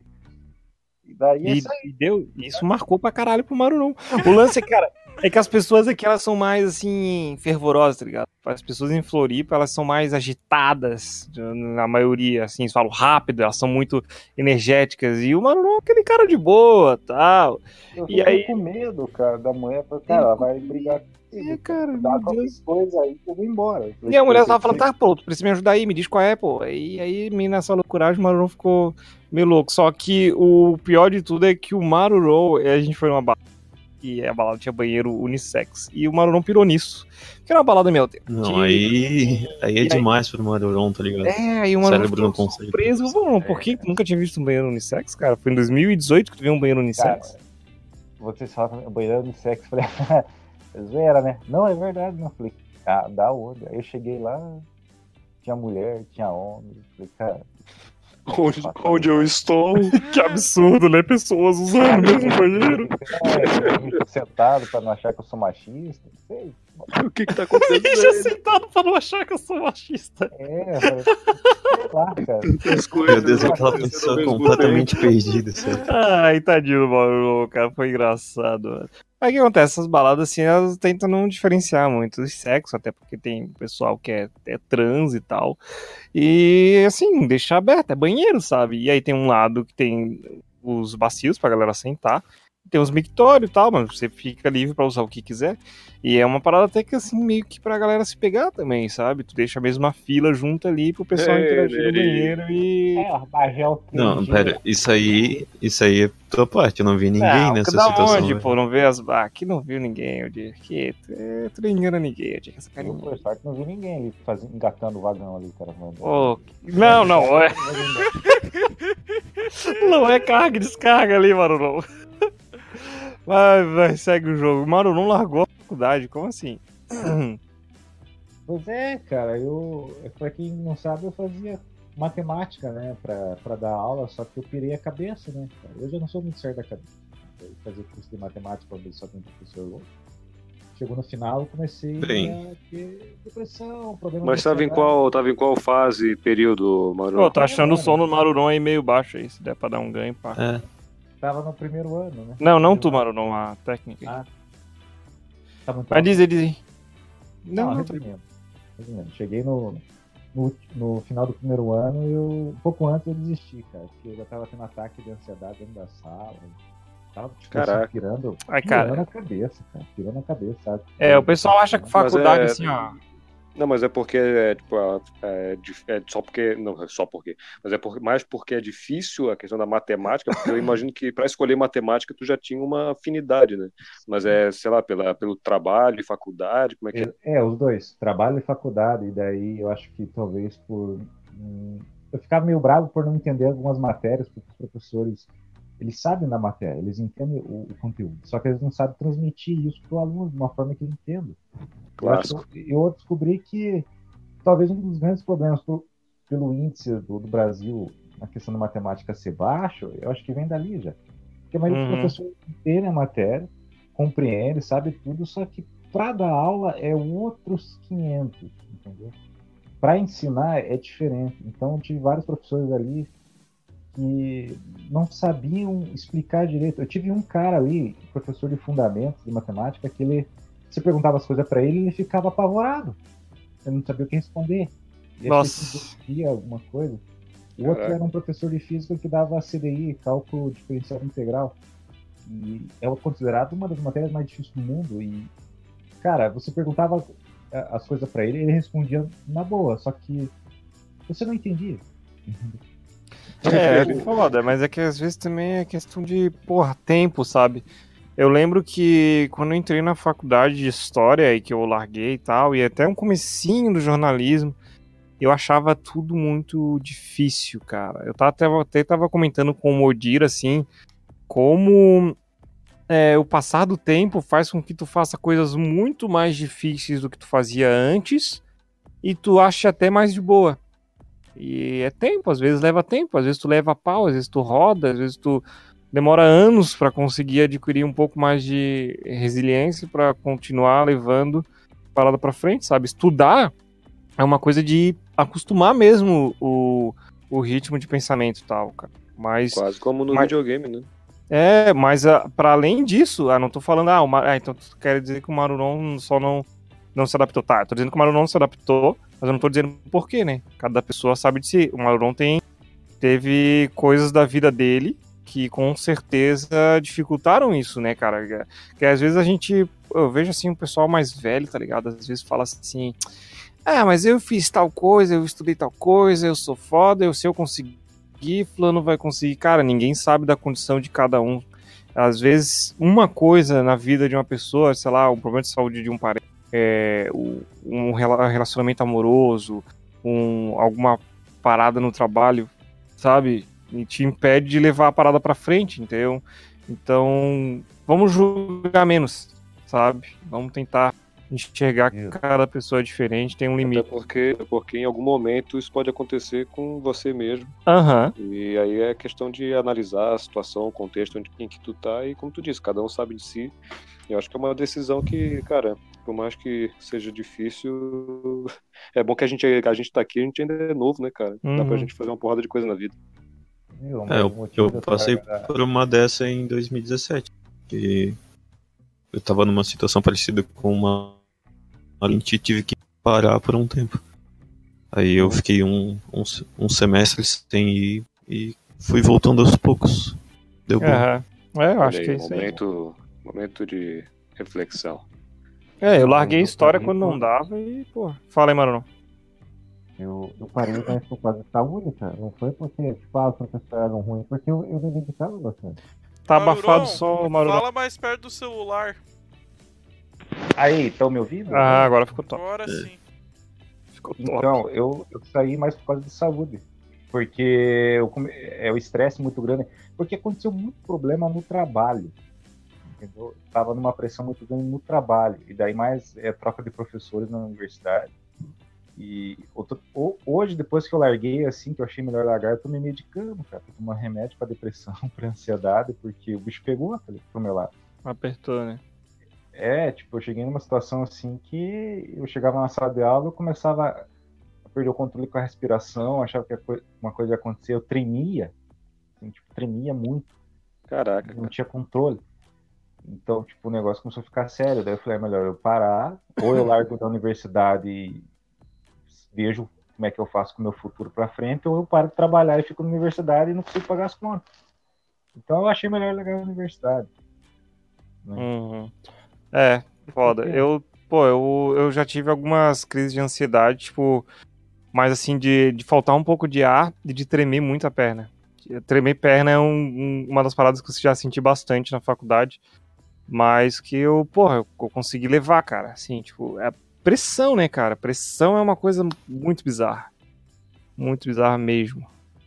E daí é E, isso aí. e deu, isso marcou pra caralho pro Marurão. O lance, cara, é que as pessoas aqui, elas são mais, assim, fervorosas, tá ligado? As pessoas em Floripa, elas são mais agitadas, na maioria, assim, eles falam rápido, elas são muito energéticas. E o Marurão é aquele cara de boa, tal. Eu E fiquei aí- com medo, cara, da mulher. Falei, cara, ela vai brigar comigo. É, cara, Dá meu qualquer Deus. coisa aí que eu vou embora. Eu falei, E a mulher "Você tava falando, tem- tá, pô, tu precisa me ajudar aí, me diz qual é, pô. E aí, me nessa loucuragem, o Marurão ficou meio louco. Só que o pior de tudo é que o Marurão, a gente foi numa balada, e a balada tinha banheiro unissex. E o Marurão pirou nisso. Que era uma balada meio tempo. Não, aí, aí é E aí- demais pro Marurão, tá ligado? É, aí o O Marurão cérebro não ficou consegue. surpreso. Marurão, por que tu nunca tinha visto um banheiro unissex, cara? Foi em dois mil e dezoito que tu viu um banheiro unissex? Vocês falam banheiro no sexo, eu falei, zoeira, né? Não, é verdade, não. Eu falei, ah, dá olho. Aí eu cheguei lá, tinha mulher, tinha homem. Eu falei, cara. Onde, onde eu estou? Que absurdo, né? Pessoas usando o mesmo banheiro. É, sentado pra não achar que eu sou machista, não sei. O que que tá acontecendo? Deixa sentado pra não achar que eu sou machista. É, eu falei, sei lá, cara. As coisas Meu Deus, aquela acontecendo ao pessoa mesmo completamente perdida, sério. Ai, tadinho do Marurão, cara, foi engraçado, mano. Aí o que acontece? Essas baladas, assim, elas tentam não diferenciar muito do sexo, até porque tem pessoal que é, é trans e tal. E, assim, deixa aberto, é banheiro, sabe? E aí tem um lado que tem os bacios pra galera sentar, tem os mictórios e tal, mas você fica livre pra usar o que quiser. E é uma parada até que, assim, meio que pra galera se pegar também, sabe? Tu deixa a mesma fila junto ali pro pessoal É, interagir no Neri. banheiro e... É, Bagel Não, pera, isso aí, isso aí é tua parte, eu não vi ninguém Não, nessa da situação. onde, velho. pô? Não vê as... Ah, aqui não viu ninguém, eu digo. Que tu, tu não engana ninguém, eu digo essa Eu, carinha. por sorte, não vi ninguém ali fazendo, engatando o vagão ali, cara. Mano. Ô, não, não, é... Não é carga e descarga ali, mano, não. Vai, vai, segue o jogo. Maru não largou a faculdade, como assim? Pois é, cara, eu, pra quem não sabe, eu fazia matemática, né, pra, pra dar aula, só que eu pirei a cabeça, né, cara. Eu já não sou muito certo da cabeça. Eu fazia curso de matemática, onde só tem professor louco. Chegou no final, eu comecei Bem. a ter depressão, problema Mas de tava em ansiedade. qual, tava em qual fase, período, Maru? Pô, tô achando o som do Maruron aí meio baixo aí, se der pra dar um ganho, pá. É. Tava no primeiro ano, né? Não, não tu, Primeiro ano. Maruron, a técnica. Ah, tá muito Mas alto. diz aí, diz aí. Não, Não, não, resumindo, resumindo. Cheguei no, no, no final do primeiro ano e eu, um pouco antes eu desisti, cara, porque eu já tava tendo ataque de ansiedade dentro da sala. Tava tipo, Caraca. assim, pirando, Ai, pirando cara. a cabeça, cara. Pirando a cabeça, sabe? É, o pessoal acha que faculdade, Mas é- assim, ó. Não, mas é porque é, tipo, é, dif- é só porque. Não, é só porque. Mas é por, mais porque é difícil a questão da matemática, porque eu imagino que para escolher matemática tu já tinha uma afinidade, né? Mas é, sei lá, pela, pelo trabalho e faculdade, como é que é? É, os dois, trabalho e faculdade, e daí eu acho que talvez por. hum, eu ficava meio bravo por não entender algumas matérias, porque os professores, eles sabem da matéria, eles entendem o, o conteúdo, só que eles não sabem transmitir isso para o aluno de uma forma que ele entenda. Eu, acho Clássico. que eu, eu descobri que talvez um dos grandes problemas pro, pelo índice do, do Brasil na questão da matemática ser baixo, eu acho que vem dali já. Porque a maioria Uhum. dos professores entendem a matéria, compreende, sabe tudo, só que para dar aula é outros quinhentos, entendeu? Para ensinar é diferente. Então eu tive vários professores ali que não sabiam explicar direito. Eu tive um cara ali, professor de fundamentos de matemática, que ele, você perguntava as coisas para ele, ele ficava apavorado. Ele não sabia o que responder. E Nossa. achei alguma coisa. O outro Caraca. era um professor de física que dava C D I, cálculo diferencial integral. E é considerado uma das matérias mais difíceis do mundo. E, cara, você perguntava eh, as coisas para ele, ele respondia na boa, só que você não entendia. É, é foda, mas é que às vezes também é questão de, porra, tempo, sabe? Eu lembro que quando eu entrei na faculdade de História e que eu larguei e tal, e até um comecinho do jornalismo, eu achava tudo muito difícil, cara. Eu tava, até, até tava comentando com o Modir, assim, como é, o passar do tempo faz com que tu faça coisas muito mais difíceis do que tu fazia antes e tu acha até mais de boa. E é tempo, às vezes leva tempo, às vezes tu leva pau, às vezes tu roda, às vezes tu demora anos para conseguir adquirir um pouco mais de resiliência para continuar levando a parada para frente, sabe? Estudar é uma coisa de acostumar mesmo o, o ritmo de pensamento e tal, cara. Mas Quase como no Mas- videogame, né? é, mas ah, para além disso, ah, não tô falando, ah, o Ma- ah, então tu quer dizer que o Maruron só não, não se adaptou. Tá, eu tô dizendo que o Maruron não se adaptou, mas eu não tô dizendo por quê, né? Cada pessoa sabe de si. O Maruron tem, teve coisas da vida dele que com certeza dificultaram isso, né, cara? Que às vezes a gente, eu vejo assim, um pessoal mais velho, tá ligado? Às vezes fala assim, ah, mas eu fiz tal coisa, eu estudei tal coisa, eu sou foda, eu se eu conseguir, fulano vai conseguir. Cara, ninguém sabe da condição de cada um. Às vezes, uma coisa na vida de uma pessoa, sei lá, um problema de saúde de um parente, é, um rela- relacionamento amoroso, um, alguma parada no trabalho, sabe? E te impede de levar a parada pra frente, entendeu? Então, vamos julgar menos, sabe? Vamos tentar enxergar que Isso. cada pessoa é diferente, tem um Até limite. porque, porque em algum momento isso pode acontecer com você mesmo. Aham. E aí é questão de analisar a situação, o contexto onde, em que tu tá e, como tu disse, cada um sabe de si. Eu acho que é uma decisão que, cara, por mais que seja difícil, é bom que a gente, a gente tá aqui, a gente ainda é novo, né, cara? Dá pra Uhum. gente fazer uma porrada de coisa na vida. Viu? É, Mas o eu, motivo eu de eu passei largar- por uma dessa em dois mil e dezessete. Que eu tava numa situação parecida com uma. A gente tive que parar por um tempo. Aí eu fiquei um, um, um semestre sem ir e fui voltando aos poucos. Deu bom. Aham. É, eu acho Olha que é aí, isso aí. momento, momento de reflexão. É, eu larguei Eu história parei quando não por- dava e, pô, fala aí, Marunon. Eu, eu parei, mas por causa de saúde, cara. Não foi porque, tipo, ah, os professores eram ruins, porque eu, eu me dedicava bastante. Tá Maruron, abafado só, Marunon. Fala mais perto do celular. Aí, estão me ouvindo? Ah, agora ficou top. Agora sim. Ficou top. Então, eu, eu saí mais por causa de saúde. Porque eu come- é o estresse muito grande. Porque aconteceu muito problema no trabalho. entendeu? Tava numa pressão muito grande no trabalho, e daí mais é troca de professores na universidade. E outro, hoje, depois que eu larguei, assim, que eu achei melhor largar, eu tô me medicando, cara. Tô tomando remédio pra depressão, pra ansiedade, porque o bicho pegou pro meu lado. Apertou, né? É, tipo, eu cheguei numa situação assim que eu chegava na sala de aula, eu começava a perder o controle com a respiração, achava que uma coisa ia acontecer, eu tremia, assim, tipo, tremia muito. Caraca. Não tinha controle. Então, tipo, o negócio começou a ficar sério. Daí eu falei, é melhor eu parar, ou eu largo da universidade e vejo como é que eu faço com o meu futuro pra frente, ou eu paro de trabalhar e fico na universidade e não consigo pagar as contas. Então eu achei melhor largar a universidade. Né? Uhum. É, foda. Eu, pô, eu, eu já tive algumas crises de ansiedade, tipo, mas assim, de, de faltar um pouco de ar e de tremer muito a perna. Tremer perna é um, um, uma das paradas que eu já senti bastante na faculdade, mas que eu, porra, eu, eu consegui levar, cara. Assim, tipo, é pressão, né, cara? Pressão é uma coisa muito bizarra. Muito bizarra mesmo.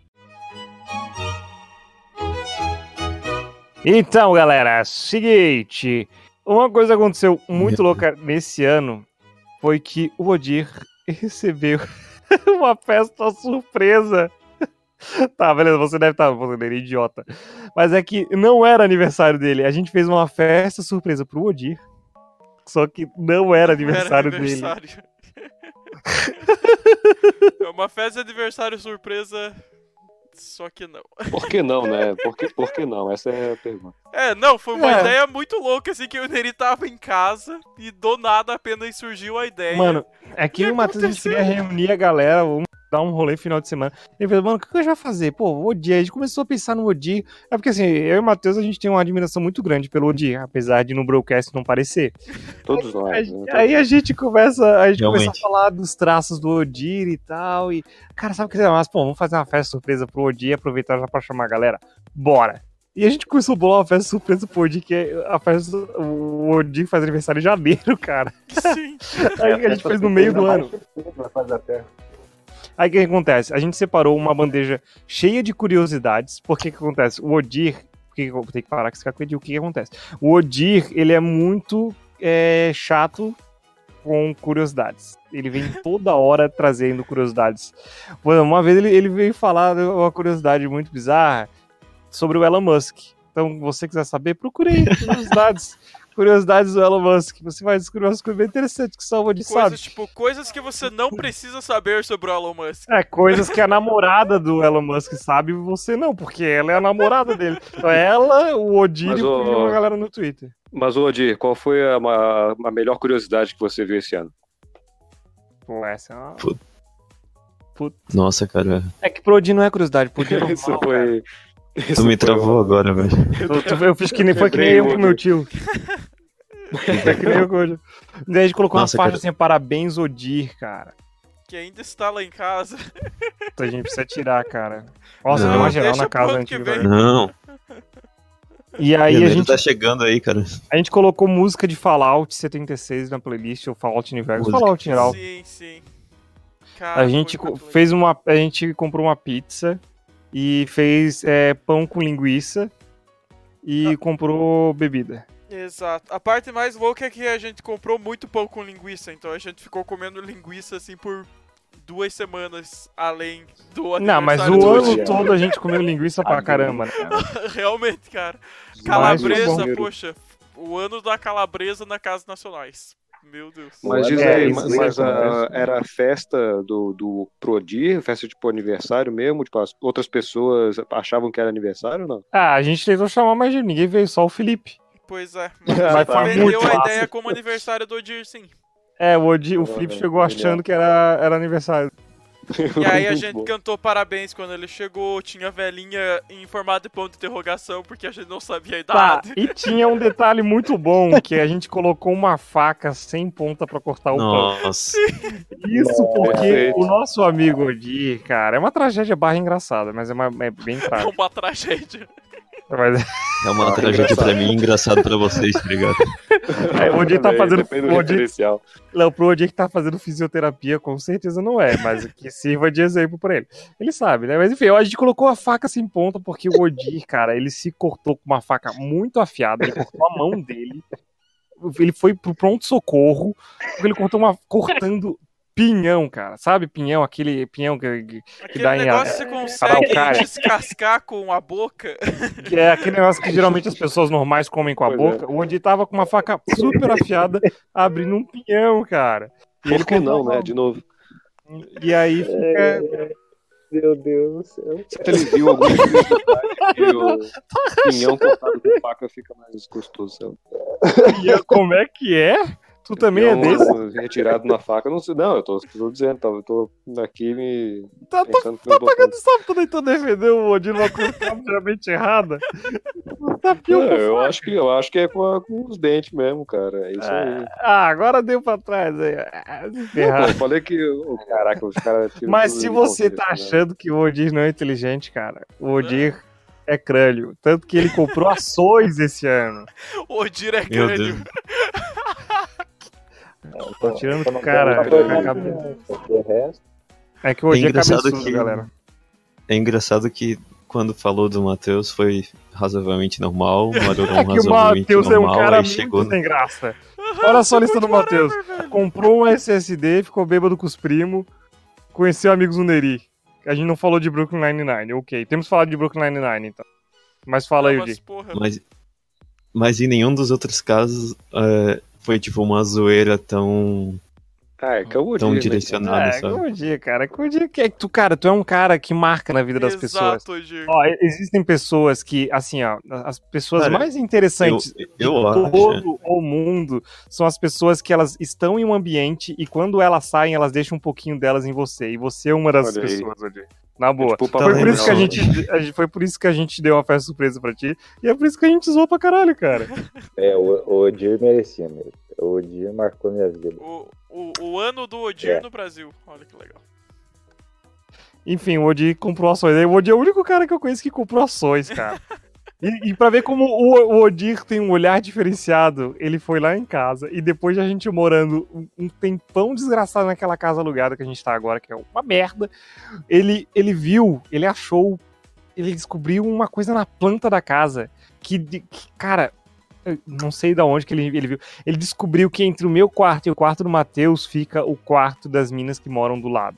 Então, galera, seguinte. Uma coisa que aconteceu muito louca nesse ano foi que o Odir recebeu uma festa surpresa. Tá, beleza, você deve estar fazendo ele idiota. Mas é que não era aniversário dele. A gente fez uma festa surpresa pro Odir. Só que não era aniversário, não era aniversário. dele. É uma festa de aniversário surpresa, só que não. Por que não, né? Por que, por que não? Essa é a pergunta. É, não, foi uma É. ideia muito louca, assim, que o Neri tava em casa e do nada apenas surgiu a ideia. Mano, é que E o Matheus aconteceu. queria reunir a galera, vamos dar um rolê final de semana. Ele falou, mano, o que a gente vai fazer? Pô, o Odir. A gente começou a pensar no Odir. É porque assim, eu e o Matheus, a gente tem uma admiração muito grande pelo Odir, apesar de no broadcast não parecer. Todos nós. Aí, né? aí a gente começa, a gente Realmente. começa a falar dos traços do Odir e tal. E, cara, sabe o que é? Mas, pô, vamos fazer uma festa surpresa pro Odir e aproveitar já pra chamar a galera. Bora! E a gente começou a bolar uma festa surpresa pro Odir, que é a festa. O Odir faz aniversário em janeiro, cara. Sim. Aí a gente fez no meio do ano. Vai fazer até. Aí o que acontece? A gente separou uma bandeja cheia de curiosidades. Por que que acontece? O Odir... Por que que eu tenho que parar com esse caco? O que que acontece? O Odir, ele é muito é, chato com curiosidades. Ele vem toda hora trazendo curiosidades. Uma vez ele, ele veio falar uma curiosidade muito bizarra sobre o Elon Musk. Então, você quiser saber, procure aí curiosidades. Curiosidades do Elon Musk. Você vai descobrir umas coisas bem interessantes que só o Odir sabe. Coisas, tipo, coisas que você não precisa saber sobre o Elon Musk. É, coisas que a namorada do Elon Musk sabe e você não, porque ela é a namorada dele. Então ela, o Odir Mas, e ô- uma galera no Twitter. Mas, ô, Odir, qual foi a, a, a melhor curiosidade que você viu esse ano? Pô, essa é uma... Put- Put- Nossa, cara, É que pro Odir não é curiosidade, pro Odir é normal, Isso foi... tu isso me foi travou um- agora, velho. Eu, tu- eu fiz que nem, foi que nem eu com meu tio. Foi que nem eu com meu tio. Daí a gente colocou Nossa, uma faixa cara. assim, parabéns Odir, cara. Que ainda está lá em casa. Então a gente precisa tirar, cara. Nossa, Não. deu uma geral Deixa na pro casa ano que antiga. vem. velho. Não, E aí a janeiro gente, tá chegando aí, cara. a gente colocou música de Fallout setenta e seis na playlist, ou Fallout Universo, Música. Fallout em geral. Sim, sim. Cara, A gente foi co- muito fez uma, a gente comprou uma pizza e fez é, pão com linguiça e comprou bebida. legal. Exato. A parte mais louca é que a gente comprou muito pão com linguiça, então a gente ficou comendo linguiça assim por duas semanas além do Não, mas aniversário o do ano Odir. todo a gente comeu linguiça pra caramba, né? Realmente, cara. Mas Calabresa, bom. poxa. O ano da calabresa na Casas Nacionais. Meu Deus. Mas diz É, aí, isso mas, aí mas, ah, acontece. era a festa do, do Prodir, festa tipo aniversário mesmo? Tipo, as outras pessoas achavam que era aniversário ou não? Ah, a gente tentou chamar mais gente, ninguém veio, só o Felipe. Pois é. Mas Mas foi vendeu muito a massa. ideia como aniversário do Odir, sim. É, o, Odi, o Ah, Felipe é, chegou achando que era, era aniversário. E aí a Muito gente bom. cantou parabéns quando ele chegou, tinha velhinha em formato de ponto de interrogação, porque a gente não sabia a Tá, idade. e tinha um detalhe muito bom, que a gente colocou uma faca sem ponta pra cortar o pão. Nossa, Isso porque Perfeito. o nosso amigo Odir, cara, é uma tragédia barra engraçada, mas é, uma, é bem É trágico. uma tragédia. Mas... É uma Ah, tragédia engraçado. pra mim e engraçado pra vocês, tá ligado? Aí, o Odir tá Também, fazendo. depende do O Odir, referencial. não, pro Odir que tá fazendo fisioterapia, com certeza não é, mas que sirva de exemplo pra ele. Ele sabe, né? Mas enfim, a gente colocou a faca sem ponta porque o Odir, cara, ele se cortou com uma faca muito afiada, ele cortou a mão dele. Ele foi pro pronto-socorro, porque ele cortou uma. cortando pinhão, cara. Sabe pinhão? Aquele pinhão que, que Aquele dá em negócio que você consegue araucária. descascar com a boca. Que é aquele negócio que geralmente as pessoas normais comem com a Pois boca. O Odir tava com uma faca super afiada, abrindo um pinhão, cara. E Por ele que não, cortou a né? De novo. mão. E aí fica. Meu Deus do céu. Sempre ele viu algum tipo de que o pinhão cortado com faca fica mais gostoso. Sabe? Pinhão, como é que é? Tu também é Pinhão desse? retirado na faca, não sei. Não, eu tô, tô dizendo, tá, eu tô aqui me. Tá, tá, pensando tá pagando sapo, tu tentou defender o Odir numa coisa obviamente errada. Tá pior Não, que eu faca. acho que eu acho que é com, a- com os dentes mesmo, cara. É isso aí. Ah, agora deu pra trás aí. Ah, se Não, ferrar. pô, eu falei que. Oh, caraca, os caras tiram Mas tudo se de você contexto, tá né? achando que o Odir não é inteligente, cara, o Odir é crânio. Tanto que ele comprou ações esse ano. O Odir é Meu crânio. Deus. Tô tirando Eu o não cara. quero a falar cabeça. de resto. É que o Odir é engraçado cabeçudo, que- galera. É engraçado que quando falou do Matheus foi razoavelmente normal, Marorão É que o razoavelmente Matheus é um normal, cara aí muito chegou no... sem graça. Olha só a lista do Matheus. Comprou um S S D, ficou bêbado com os primos, conheceu amigos no Neri. A gente não falou de Brooklyn Nine-Nine, ok. Temos falado de Brooklyn Nine-Nine, então. Mas fala aí, Não, mas, Odir. porra, Mas, mas em nenhum dos outros casos é, foi tipo uma zoeira tão, Ah, é que eu tão odio, né? direcionada, É, sabe? que Odir, cara. Que Odir que é que tu, cara, tu é um cara que marca na vida das pessoas. exato, Odir. Ó, existem pessoas que, assim, ó, as pessoas Cara, mais interessantes eu- de eu acho, todo o mundo são as pessoas que elas estão em um ambiente e quando elas saem, elas deixam um pouquinho delas em você. E você é uma dessas Olha aí. pessoas, Odir. Na boa. Tipo, o Foi Papai por isso que a Noel. gente, a gente- foi por isso que a gente deu uma festa surpresa pra ti. E é por isso que a gente zoou pra caralho, cara. É, o, o Odir merecia mesmo. O Odir marcou minha vida. O, o, o ano do Odir É. no Brasil. Olha que legal. Enfim, o Odir comprou ações. O Odir é o único cara que eu conheço que comprou ações, cara. E, e pra ver como o, o Odir tem um olhar diferenciado, ele foi lá em casa e depois de a gente morando um, um tempão desgraçado naquela casa alugada que a gente tá agora, que é uma merda, ele, ele viu, ele achou, ele descobriu uma coisa na planta da casa que, de- que, cara, eu não sei de onde que ele, ele viu. Ele descobriu que entre o meu quarto e o quarto do Matheus fica o quarto das minas que moram do lado.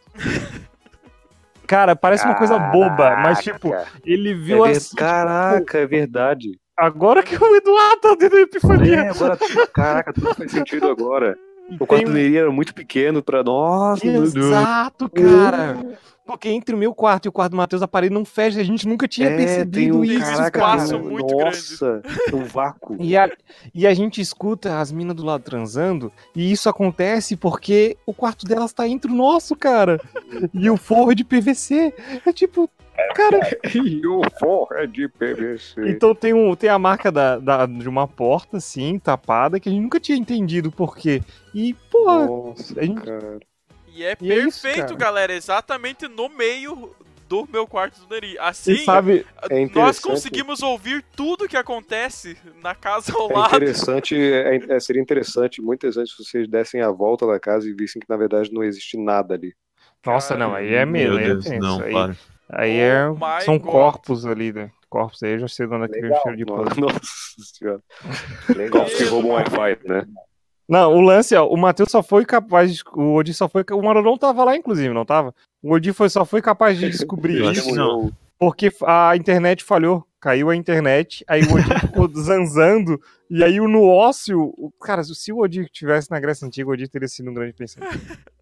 Cara, parece uma coisa boba, mas tipo, ele É viu ver- assim. Caraca, é verdade. Agora que o Eduardo tá tendo epifania. É, agora tudo, caraca, tudo faz sentido agora. E O tem quarto um- do Neri era muito pequeno pra. Nossa, meu Deus. Exato, cara. Porque entre o meu quarto e o quarto do Matheus a parede não fecha, a gente nunca tinha É, tem percebido um isso, caraca, cara. espaço tem um- muito Nossa, tem um vácuo. E a, e a gente escuta as minas do lado transando, e isso acontece porque o quarto delas tá entre o nosso, cara. E o forro é de P V C. É tipo, cara. E o forro é de P V C. Então tem, um, tem a marca da, da- de uma porta, assim, tapada, que a gente nunca tinha entendido por quê. E, porra, Nossa, a gente- cara. E é E é isso, perfeito, cara. galera. Exatamente no meio do meu quarto do Neri. você Assim, sabe. É nós interessante. conseguimos ouvir tudo que acontece na casa ao É lado. interessante, é, é- seria interessante, muito interessante se vocês dessem a volta da casa e vissem que na verdade não existe nada ali. Nossa, não, aí é Meu meio, aí é Deus, tenso. não, aí, para. aí é, Oh my são God. corpos ali, né? Corpos aí, eu já sei de onde é que vem o Legal. cheiro de pano. Nossa, nossa senhora. Legal, que roubam Wi-Fi, né? Não, o lance, ó, o Matheus só foi capaz, de, o Odi só foi, o Marolão tava lá, inclusive, não tava? O Odi foi, só foi capaz de descobrir Eu acho isso que não. porque a internet falhou, caiu a internet, aí o Odi ficou zanzando, e aí o no ócio, o- cara, se o Odi tivesse na Grécia Antiga, o Odi teria sido um grande pensador.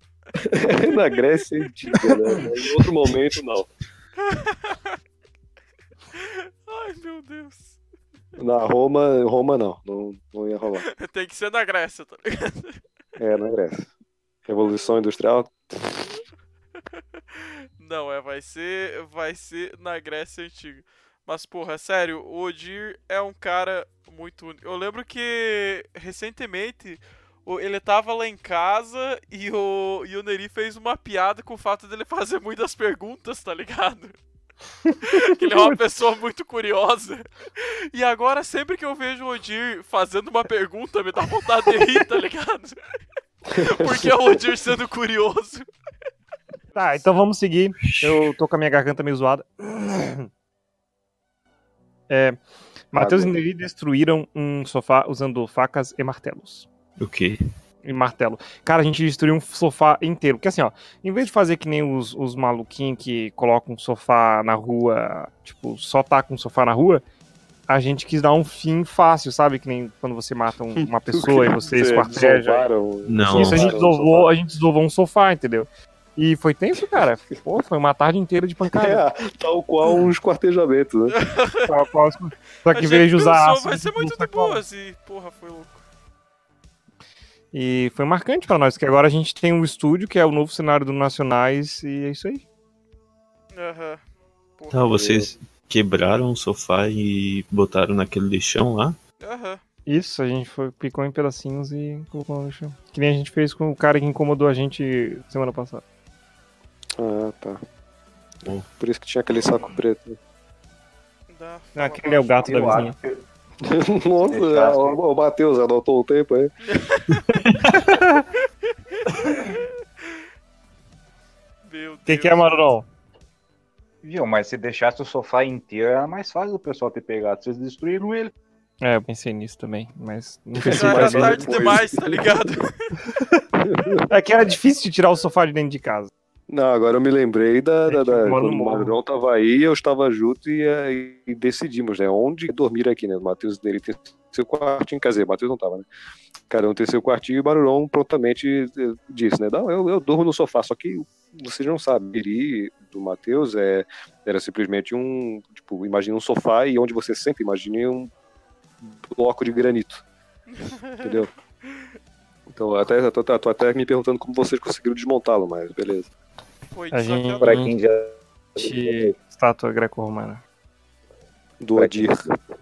Na Grécia Antiga, né? Em outro momento, não. Ai, meu Deus. Na Roma, Roma não, não, não ia rolar. Tem que ser na Grécia, tá ligado? É, na Grécia. Revolução Industrial, Não, é, vai ser, vai ser na Grécia Antiga. Mas, porra, sério, o Odir é um cara muito único. Eu lembro que, recentemente, o- ele tava lá em casa e o, e o Neri fez uma piada com o fato dele fazer muitas perguntas, tá ligado? Que ele é uma pessoa muito curiosa. E agora, sempre que eu vejo o Odir fazendo uma pergunta, me dá vontade de rir, tá ligado? Porque é o Odir sendo curioso. Tá, então vamos seguir. Eu tô com a minha garganta meio zoada. É, Matheus e Neri destruíram um sofá usando facas e martelos. O quê? E martelo. Cara, a gente destruiu um sofá inteiro. Porque assim, ó, em vez de fazer que nem os, os maluquinhos que colocam um sofá na rua, tipo, só taca um sofá na rua, a gente quis dar um fim fácil, sabe? Que nem quando você mata um- uma pessoa e você esquarteja. Não. Isso, a gente desovou, a gente desovou um sofá, entendeu? E foi tenso, cara. Pô, foi uma tarde inteira de pancada. É, tal qual um esquartejamento, né? Tal qual- Só que A em vez de gente usar pensou, aço, vai a gente ser muito usou de sacola. boas. E, porra, foi louco. E foi marcante pra nós, que agora a gente tem um estúdio, que é o novo cenário do Nacionais, e é isso aí. Aham. Porra. Tá, vocês quebraram o sofá e botaram naquele lixão lá? Aham. Isso, a gente foi, picou em pedacinhos e colocou no chão. Que nem a gente fez com o cara que incomodou a gente semana passada. Ah, tá. Bom. Por isso que tinha aquele saco preto. Dá, Ah, fala aquele é o gato da Eu vizinha. acho que Nossa, Deixasse. o, o Matheus anotou o tempo aí. Meu O que, que é, Deus. Marlon? Viu, mas se deixasse o sofá inteiro, era mais fácil o pessoal ter pegado. Vocês destruíram ele. É, eu pensei nisso também, mas não Já pensei era mais tarde vezes. demais, tá ligado? É que era difícil de tirar o sofá de dentro de casa. Não, agora eu me lembrei da, da, da- É que mora no quando o morro. Madrão tava aí, eu estava junto e, eh, e decidimos, né? Onde dormir aqui, né? O Matheus dele tem seu quartinho, quer dizer, o Matheus não tava, né? Cada um tem seu quartinho e o Barulhão prontamente eh, disse, né? Não, eu, eu durmo no sofá, só que vocês não sabem, o Iri do Matheus é, era simplesmente um, tipo, imagina um sofá e onde você sempre imagine um bloco de granito, entendeu? Então, até, eu tô, tô até me perguntando como vocês conseguiram desmontá-lo, mas beleza. Foi A gente- desafiador. Pra quem já. De estátua greco-romana. Do Pra Odir.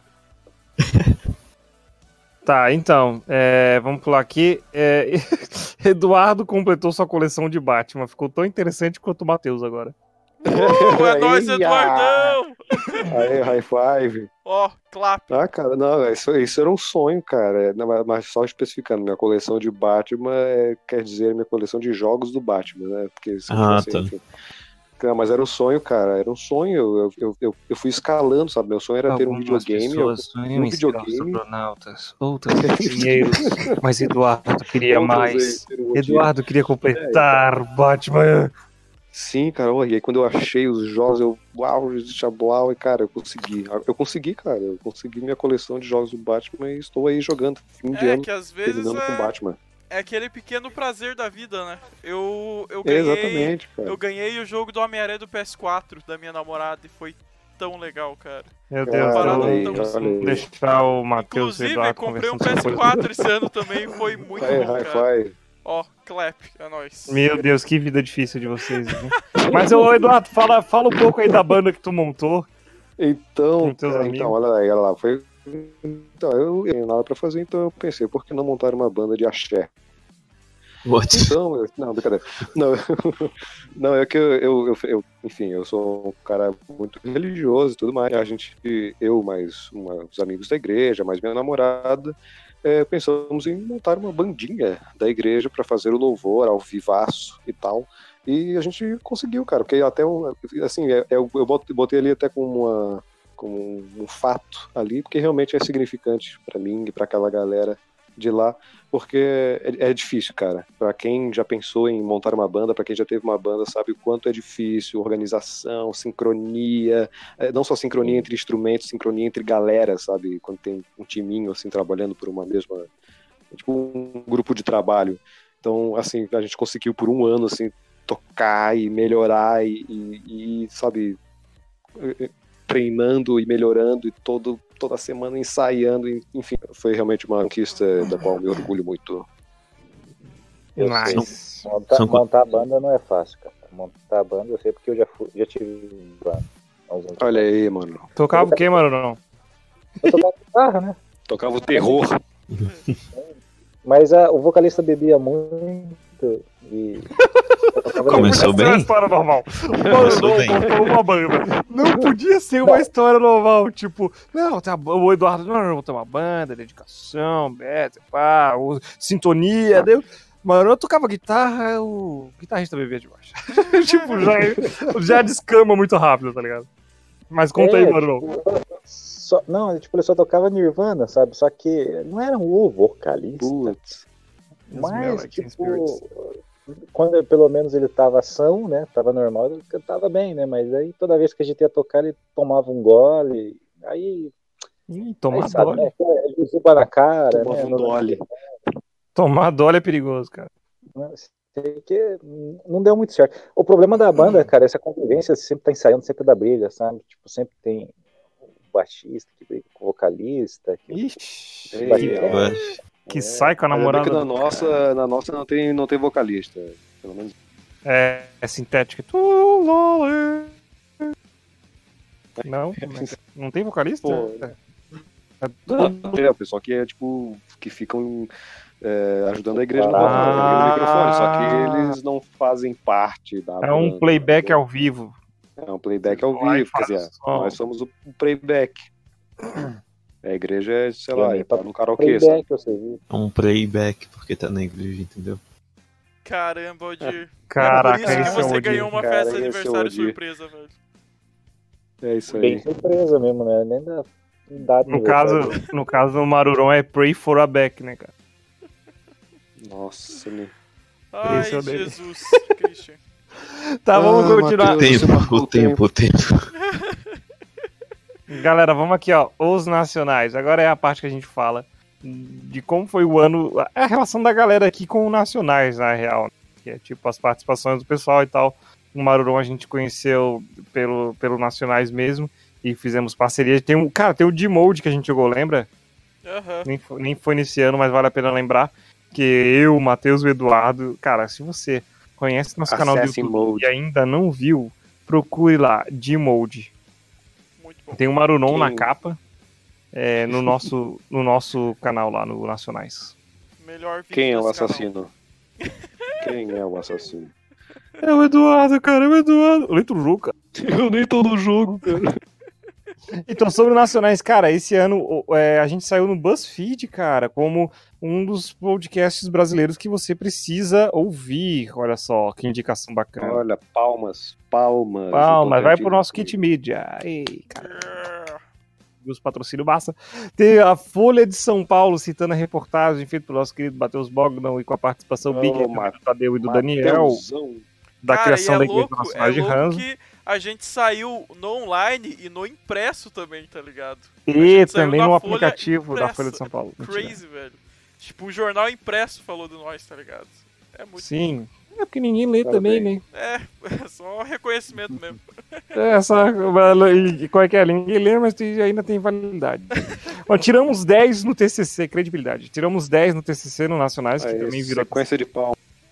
Tá, então, é, vamos pular aqui. É, Eduardo completou sua coleção de Batman. Ficou tão interessante quanto o Matheus agora. Uh, é nóis, Eia! Eduardão! Aí, high five. Ó, clap. Ah, cara, não, isso, isso era um sonho, cara. É, não, mas só especificando, minha coleção de Batman é, quer dizer minha coleção de jogos do Batman, né? Porque se Ah, fosse, tá. enfim. Não, mas era um sonho, cara. Era um sonho. Eu, eu, eu, eu fui escalando, sabe? Meu sonho era ter um videogame. eu- sonham um em ser videogame. astronautas, outras ter dinheiro, mas Eduardo queria outras mais. aí, ter um Odir. Eduardo queria completar Batman. Sim, cara, e aí quando eu achei os jogos, eu, uau, chablau, e cara, eu consegui. Eu consegui, cara, eu consegui minha coleção de jogos do Batman e estou aí jogando fim de É ano, que às vezes terminando com é, Batman. é aquele pequeno prazer da vida, né? Eu, eu ganhei. Exatamente, cara. Eu ganhei o jogo do Homem-Aranha do P S quatro da minha namorada e foi tão legal, cara. Meu Cara, Deus, olha eu aí, vou olha aí. deixar o Matheus e o Inclusive, Eduardo comprei um P conversando S sobre coisa. quatro esse ano também e foi muito Aí, bom, high cara. five. Ó, clap, é nóis. Meu Deus, que vida difícil de vocês. Né? Mas, ô Eduardo, fala, fala um pouco aí da banda que tu montou. Então, Com teus cara, amigos. então, olha aí, olha lá, foi. Então, eu não tinha nada pra fazer, então eu pensei, por que não montar uma banda de axé? What? Então, eu, não, brincadeira. Não, não é que eu, eu, eu, eu- enfim, eu sou um cara muito religioso e tudo mais. A gente, eu mais uma, os amigos da igreja, mais minha namorada, é, pensamos em montar uma bandinha da igreja para fazer o louvor ao vivaço e tal. E a gente conseguiu, cara, porque até um, assim, é, é, eu bot- botei ali até como uma como um fato ali, porque realmente é significante para mim e para aquela galera de lá, porque é, é difícil, cara. Para quem já pensou em montar uma banda, para quem já teve uma banda, sabe o quanto é difícil, organização, sincronia, é, não só sincronia entre instrumentos, sincronia entre galera, sabe? Quando tem um timinho assim trabalhando por uma mesma, tipo um grupo de trabalho. Então, assim, a gente conseguiu por um ano assim tocar e melhorar e, e, e sabe, treinando e melhorando e todo, toda semana ensaiando, e, enfim, foi realmente uma conquista da qual eu me orgulho muito. Eu Nice. sei. Montar, São co- montar banda não é fácil, cara. Montar banda eu sei porque eu já, fui, já tive banda. há uns anos. Olha aí, mano. Tocava o quê, mano? Não. Eu tocava guitarra, né? Tocava o terror. Mas a, o vocalista bebia muito e Começou Não podia ser uma bem. história normal. Mano, Começou não, bem. montou uma banda. Não podia ser uma história normal. Tipo, não, tá, o Eduardo, não, não, tem uma banda, dedicação, beta, pá, o- sintonia, deu. Mano, eu tocava guitarra, o guitarrista bebia de baixo. Tipo, já, já descama muito rápido, tá ligado? Mas conta aí, É, mano. tipo, só- não, tipo, ele só tocava Nirvana, sabe? Só que não era o vocalista. Putz. Smell Mas, Like Teen tipo, Spirits. quando pelo menos ele tava são, né? Tava normal, ele cantava bem, né? Mas aí toda vez que a gente ia tocar, ele tomava um gole. Aí, Ih, aí tomar sabe, dole. né? Ele zuba na cara, Tomava né? um Não- dole. Tomar dole é perigoso, cara. não sei que não deu muito certo. O problema da banda, cara, é essa convivência sempre tá ensaiando, sempre dá briga, sabe? Tipo, sempre tem o baixista que briga com o vocalista. Que... Ixi, Ei, que, é. Mas, que sai com a Ainda bem namorada. que na do nossa, na nossa não tem, não tem vocalista. Pelo menos. É, é sintética. Tu, lole. Não? Como é que é? Não tem vocalista? Pô, É. Não, é o pessoal que é tipo. Que ficam é, ajudando a igreja no Ah. vocal, pegando o microfone. Só que eles não fazem parte da É um banda. playback ao vivo. É um playback ao Vai, vivo, quer faz dizer, som. nós somos o playback. A igreja é, sei lá, Também é tá pra no karaokê, sabe? Playback, você viu? é um playback, porque tá na igreja, entendeu? Caramba, Odir. Caraca, é por isso esse que é o você Odir. ganhou uma Cara, festa de esse é o aniversário Odir. surpresa, velho. É isso aí. Bem surpresa mesmo, né? Nem da data No caso, no caso, o Maruron é Pray for a Back, né, cara? Nossa, né? Ai, Esse é o dele. Jesus, Christian. Tá, vamos Ah, continuar. Mateus. Tempo, você marcou o o tempo, o tempo. Galera, vamos aqui, ó. Os nacionais. Agora é a parte que a gente fala de como foi o ano. A relação da galera aqui com os nacionais, na real. Né? Que é tipo as participações do pessoal e tal. O Maruron a gente conheceu pelo, pelo Nacionais mesmo. E fizemos parceria. Tem um, cara, tem o D-Mode que a gente jogou, lembra? Aham. Nem foi, nem foi nesse ano, mas vale a pena lembrar. Que eu, o Matheus e o Eduardo. Cara, se você conhece nosso canal do Assassin YouTube Mode. e ainda não viu, procure lá, D-Mode. Muito bom. Tem o Marunon Quem? na capa. É, no, nosso, no nosso canal lá, no Nacionais. Melhor vídeo Quem é o desse canal. assassino? Quem é o assassino? É o Eduardo, cara, é o Eduardo. Eu leio o jogo, cara. Eu nem tô no jogo, cara. Então, sobre o Nacionais, cara, esse ano o- é, a gente saiu no BuzzFeed, cara, como um dos podcasts brasileiros que você precisa ouvir. Olha só, que indicação bacana. Olha, palmas, palmas. Palmas, vai pro Importante. nosso kit mídia. Ei, cara, Yeah. os patrocínios basta. Tem a Folha de São Paulo citando a reportagem feita pelo nosso querido Matheus Bogdan e com a participação Oh, big do Ma- Tadeu e do Daniel, Mateusão. da Cara, criação e da é Igreja louco, é Nacional de louco Ranzo. que a gente saiu no online e no impresso também, tá ligado? A E gente saiu também na no Folha aplicativo da impressa. Folha de São Paulo. Mentira. Crazy, velho. Tipo, o jornal impresso falou de nós, tá ligado? É muito. Sim. É porque ninguém lê Parabéns. também, né? É, é só um reconhecimento mesmo. É, essa, e qual é que é? Ninguém lê, mas tem- ainda tem validade. Ó, tiramos dez no T C C, credibilidade. Tiramos dez no T C C no Nacionais, que Aí, também virou. sequência de palmas.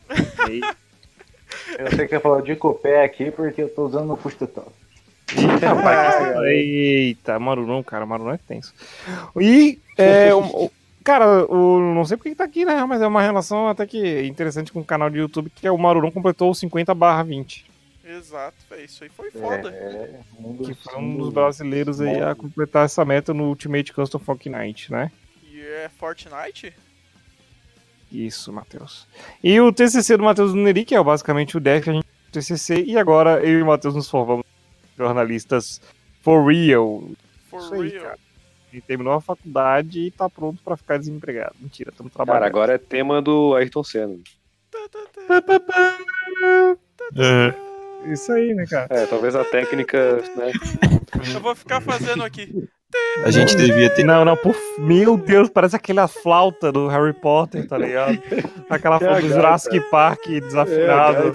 Eu sei que eu falo de copé aqui porque eu tô usando no Push-to-Talk. Eita, rapaz. Eita, Marunon, cara, Marunon é tenso. E, é, o- o- cara, o, não sei porque que tá aqui, né? Mas é uma relação até que interessante com o canal de YouTube, que é o Marunon completou o cinquenta barra vinte. Exato, velho. Isso aí foi foda. É, um Que dos, foi um dos brasileiros aí a completar essa meta no Ultimate Custom Fortnite, né? E é Fortnite? Isso, Matheus. E o T C C do Matheus Neri, que é basicamente o dez que a gente tem T C C, e agora eu e o Matheus nos formamos jornalistas for real. For Isso aí, real. cara. E terminou a faculdade e tá pronto pra ficar desempregado. Mentira, estamos Cara, trabalhando. agora é tema do Ayrton Senna. É, Isso aí, né, cara? É, talvez a técnica, né? Eu vou ficar fazendo aqui. a gente devia ter. Não, não, por... meu Deus, parece aquela flauta do Harry Potter, tá ligado? Aquela flauta do gaita. Jurassic Park desafinado.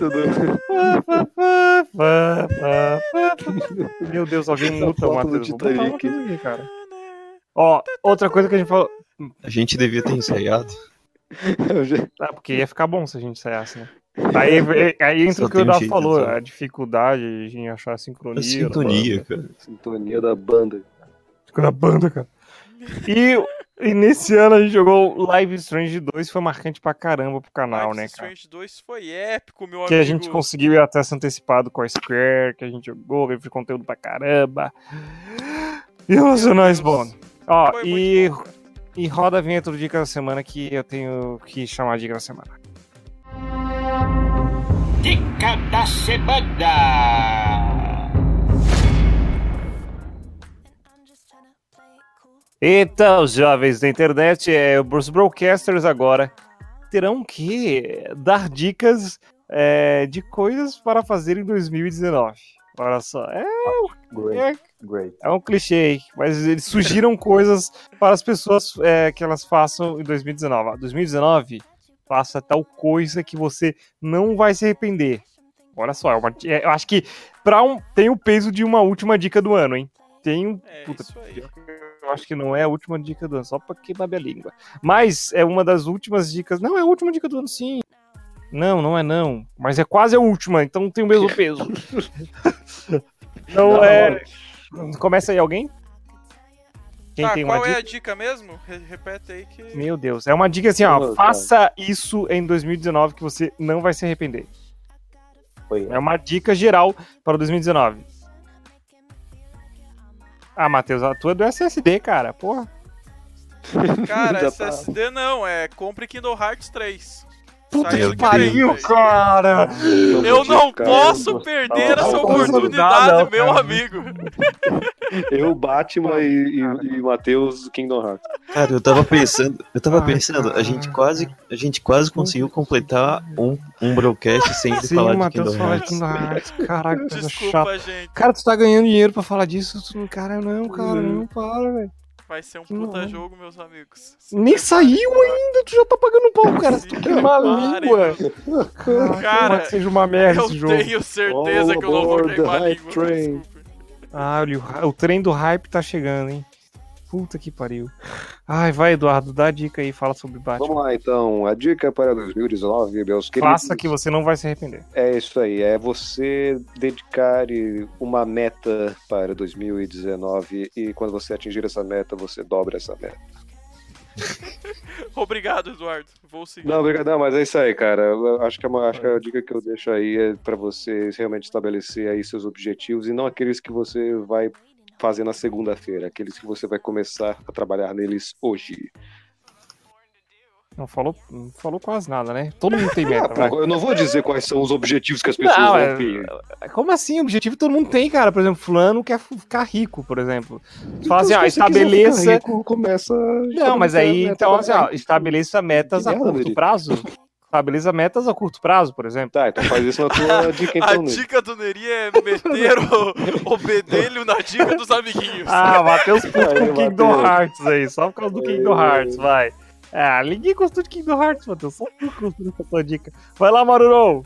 Meu Deus, alguém muta o flauta do Matheus. Vou botar o Titanic. Matheus aqui, cara. Ó, outra coisa que a gente falou. A gente devia ter ensaiado. Eu já- Ah, porque ia ficar bom se a gente ensaiasse, né? Aí, aí entra Só o que o tem um Eduardo jeito, falou, sabe? a dificuldade em achar a sincronia. A sintonia, cara. Sintonia da banda. Da banda, cara. E E nesse ano a gente jogou Life is Strange dois, foi marcante pra caramba pro canal, Life né, is cara? Strange dois foi épico, meu Que amigo. a gente conseguiu ir acesso antecipado com a Square, que a gente jogou, teve conteúdo pra caramba. E emocionou esse bom. Ó, Foi e, muito bom, cara. e roda a vinheta do Dica da Semana, que eu tenho que chamar a Dica da Semana. Dica da Semana! Então, jovens da internet, é, os broadcasters agora terão que dar dicas é, de coisas para fazer em dois mil e dezenove. Olha só, é, Great, é, great. é um clichê, mas eles sugiram coisas para as pessoas é, que elas façam em dois mil e dezenove. Ah, dois mil e dezenove, faça tal coisa que você não vai se arrepender. Olha só, é uma, é, eu acho que pra um, tem o peso de uma última dica do ano, hein? Tem um. É Puta, isso aí. eu acho que não é a última dica do ano, só pra queimar minha língua. Mas é uma das últimas dicas. Não, é a última dica do ano, sim. Não, não é não. Mas é quase a última, então tem o mesmo peso. Não, Não. é. Começa aí alguém? Quem Tá, tem uma qual é dica? a dica mesmo? Re- repete aí que... Meu Deus, é uma dica assim, ó. Nossa. Faça isso em dois mil e dezenove que você não vai se arrepender. Foi. É uma dica geral para dois mil e dezenove. Ah, Matheus, a tua é do S S D, cara. Porra. Cara, Já S S D não, é compre Kingdom Hearts três. Puta Saiu que que vem, pariu, velho. cara. Eu não Cara, posso eu perder gostava. essa Não posso oportunidade, não, meu cara. amigo. Eu, Batman e, e, e Matheus Kingdom Hearts. Cara, eu tava pensando, eu tava Ai, pensando, cara. a gente quase, a gente quase conseguiu completar um, um broadcast sem ele Sim, falar o de Matheus Kingdom fala de Hearts. Kingdom Hearts. Caraca, coisa chata. Desculpa, gente. Cara, tu tá ganhando dinheiro pra falar disso. Tu... Cara, não, cara, não para, velho. Vai ser um Não. puta jogo, meus amigos. Se Nem preparem. saiu ainda, tu já tá pagando pau, cara. Se Tu queima a preparem, língua. meu. Cara, Cara, tomara que seja uma merda Eu esse jogo. tenho certeza All que eu não vou aboard queimar the a hype língua. train. Desculpa. Ah, olha, o, o trem do hype tá chegando, hein. Puta que pariu. Ai, vai, Eduardo, dá a dica aí, fala sobre Batman. Vamos lá, então. A dica para dois mil e dezenove, meus queridos. Faça que você não vai se arrepender. É isso aí, é você dedicar uma meta para dois mil e dezenove e quando você atingir essa meta, você dobra essa meta. Obrigado, Eduardo. Vou seguir. Não, obrigado, mas é isso aí, cara. Eu acho que, é uma, acho que a dica que eu deixo aí é para você realmente estabelecer aí seus objetivos e não aqueles que você vai fazer na segunda-feira, aqueles que você vai começar a trabalhar neles hoje. Não falou, não falou quase nada, né? Todo mundo tem Ah, meta, vai. pô, eu não vou dizer quais são os objetivos que as pessoas Não, vão é- ter. Como assim? Objetivo todo mundo tem, cara. Por exemplo, fulano quer ficar rico, por exemplo. Fala assim, Então, ó, se você quiser estabeleça... ficar rico, começa Não, mas aí, meta então, pra assim, ó, ficar estabeleça metas Que a merda, curto Neri. prazo. Estabeleça metas a curto prazo, por exemplo. Tá, então faz isso na tua dica, A então, Ney. dica do Neri é meter o, o bedelho na dica dos amiguinhos. Ah, Matheus puto Aí, com Kingdom Matheus. Hearts aí, só por causa do Kingdom Hearts, vai. Ah, ninguém gostou de Kingdom Hearts, Matheus, só por causa dessa tua dica. Vai lá, Marurou.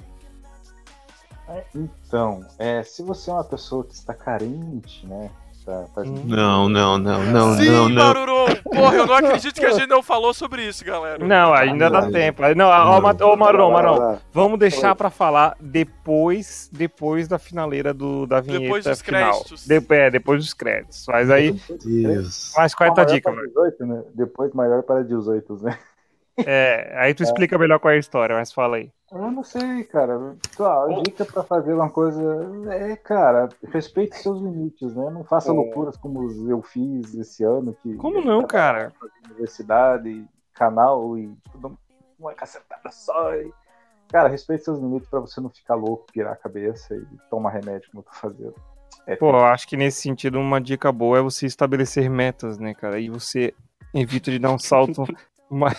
Então, é, se você é uma pessoa que está carente, né? Tá, tá- Hum. Não, não, não, não, Sim, não, não. Maruron! Porra, eu não acredito que a gente não falou sobre isso, galera. Não, ainda dá Não. tempo. Não, ó, Ma- ô, Marurão, Vai lá, Marurão, vai lá. vamos deixar pra falar depois, depois da finaleira do, da vinheta Depois dos final. créditos. De, é, depois dos créditos. Mas aí, Deus. mas qual é a tua maior dica, para mano? dezoito, né? Depois maior para dezoito, né? É, aí tu explica melhor qual é a história, mas fala aí. Eu não sei, cara. A dica pra fazer uma coisa é, cara, respeite seus limites, né? Não faça loucuras como eu fiz esse ano. Que Como não, cara? Universidade, canal e tudo uma cacetada só. E... Cara, respeite seus limites pra você não ficar louco, pirar a cabeça e tomar remédio como eu tô fazendo. É, Pô, eu acho que nesse sentido uma dica boa é você estabelecer metas, né, cara? E você evita de dar um salto mais...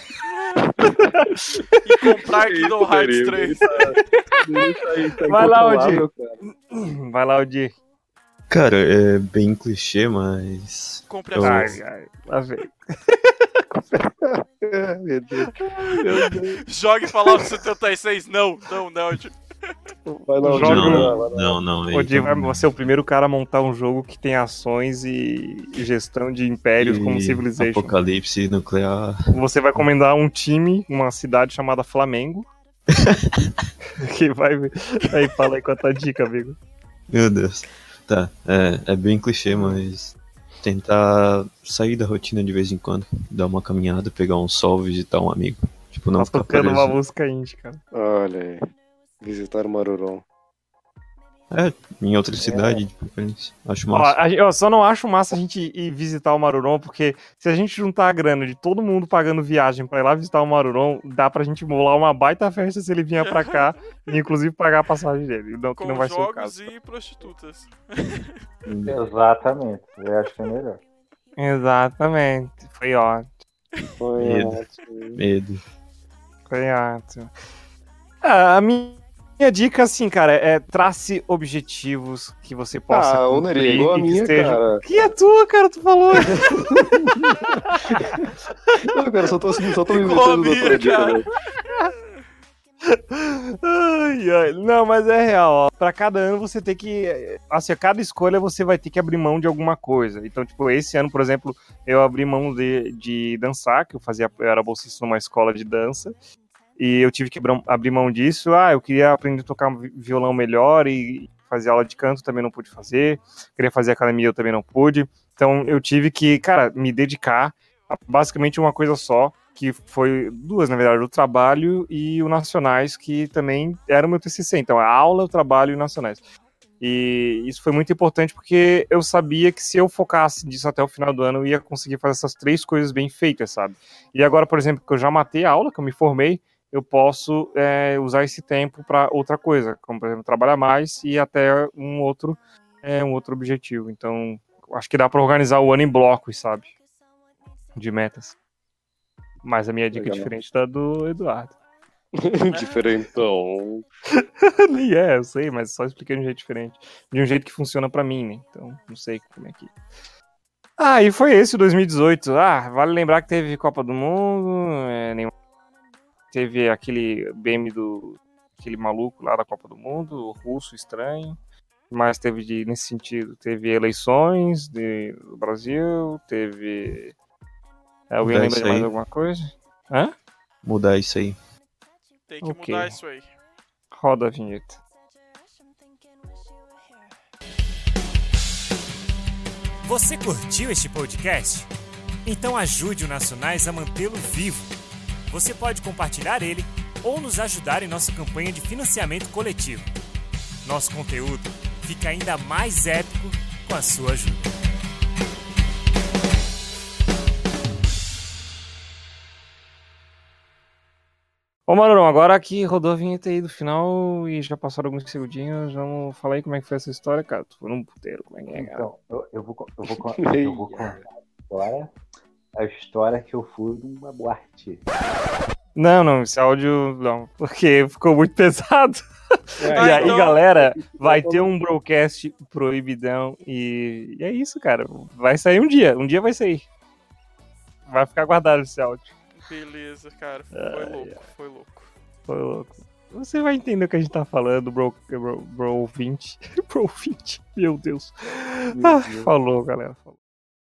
E comprar Kingdom Hearts três. Vai lá, Odir. Incontrolável, cara. Vai lá, Odir. Cara, é bem clichê, mas. Compre a Eu- Ai, três. ai, lá vem. É, meu Deus. Jogue Fallout setenta e seis. Não, não, não. Tio. Vai lá, Joga Odir, um- vai lá, vai lá. Não, não. aí Odir vai também. ser o primeiro cara a montar um jogo que tem ações e e gestão de impérios como E Civilization. Apocalipse nuclear. Você vai comandar um time, uma cidade chamada Flamengo. Que vai. Aí fala aí com a tua dica, amigo. Meu Deus. Tá, é, é bem clichê, mas. tentar sair da rotina de vez em quando, dar uma caminhada, pegar um sol, visitar um amigo. Tipo, não Tá ficar tocando preso. uma música indie, cara. Olha aí. Visitar o Maruron. É, em outra cidade, de preferência. Acho Ó, massa. a gente- eu só não acho massa a gente ir visitar o Maruron, porque se a gente juntar a grana de todo mundo pagando viagem pra ir lá visitar o Maruron, dá pra gente bolar uma baita festa se ele vier pra cá e inclusive pagar a passagem dele. Não, que Com não vai ser o jogos caso. e prostitutas. Exatamente. Eu acho que é melhor. Exatamente. Foi ótimo. Foi Medo. ótimo. Medo. Foi ótimo. Ah, a minha minha dica, assim, cara, é trace objetivos que você possa Ah, ô, cumprir Neri, igual a e que minha, estejam... cara. Que é tua, cara, tu falou. Não, cara, só tô, só tô me Igual a metendo na minha, tua dica, cara. né? Ai, ai. Não, mas é real, ó. Pra cada ano você tem que. Assim, a cada escolha você vai ter que abrir mão de alguma coisa. Então, tipo, esse ano, por exemplo, eu abri mão de, de dançar, que eu fazia. Eu era bolsista numa escola de dança. E eu tive que abrir- abrir mão disso. Ah, eu queria aprender a tocar vi- violão melhor e fazer aula de canto, também não pude fazer. Queria fazer academia, eu também não pude. Então eu tive que, cara, me dedicar a basicamente uma coisa só, que foi duas, na verdade, o trabalho e o Nacionais, que também era o meu T C C. Então, a aula, o trabalho e o Nacionais. E isso foi muito importante porque eu sabia que se eu focasse nisso até o final do ano, eu ia conseguir fazer essas três coisas bem feitas, sabe? E agora, por exemplo, que eu já matei a aula, que eu me formei, eu posso é, usar esse tempo para outra coisa, como, por exemplo, trabalhar mais e até um outro, é, um outro objetivo. Então, acho que dá para organizar o ano em blocos, sabe? De metas. Mas a minha dica é Legal. diferente da do Eduardo. Diferentão. Nem é, eu sei, mas só expliquei de um jeito diferente. De um jeito que funciona pra mim, né? Então, não sei como é que... Ah, e foi esse o dois mil e dezoito. Ah, vale lembrar que teve Copa do Mundo, é, nenhum... teve aquele B M do... aquele maluco lá da Copa do Mundo, o russo estranho. Mas teve, de, nesse sentido, teve eleições de, do Brasil, teve... É, alguém Mudar lembra isso de mais aí. alguma coisa? Hã? Mudar isso aí. Tem que Ok. mudar isso aí. Roda a vinheta. Você curtiu este podcast? Então ajude o Nacionais a mantê-lo vivo. Você pode compartilhar ele ou nos ajudar em nossa campanha de financiamento coletivo. Nosso conteúdo fica ainda mais épico com a sua ajuda. Ô, Marurão, agora que rodou a vinheta aí do final e já passaram alguns segundinhos, vamos falar aí como é que foi essa história, cara. Tu foi num puteiro, como é que é, cara? Então, eu, eu vou, con- eu, vou, con- eu vou contar agora a história que eu fui numa boate. Não, não, esse áudio não, porque ficou muito pesado. Ah, e aí, então- galera, vai ter um broadcast proibidão e... e é isso, cara. Vai sair um dia, um dia vai sair. Vai ficar guardado esse áudio. Beleza, cara. Foi Ai, louco, foi louco. Foi louco. Você vai entender o que a gente tá falando, bro, bro, bro vinte. Bro vinte, meu Deus. Ah, falou, galera. Falou.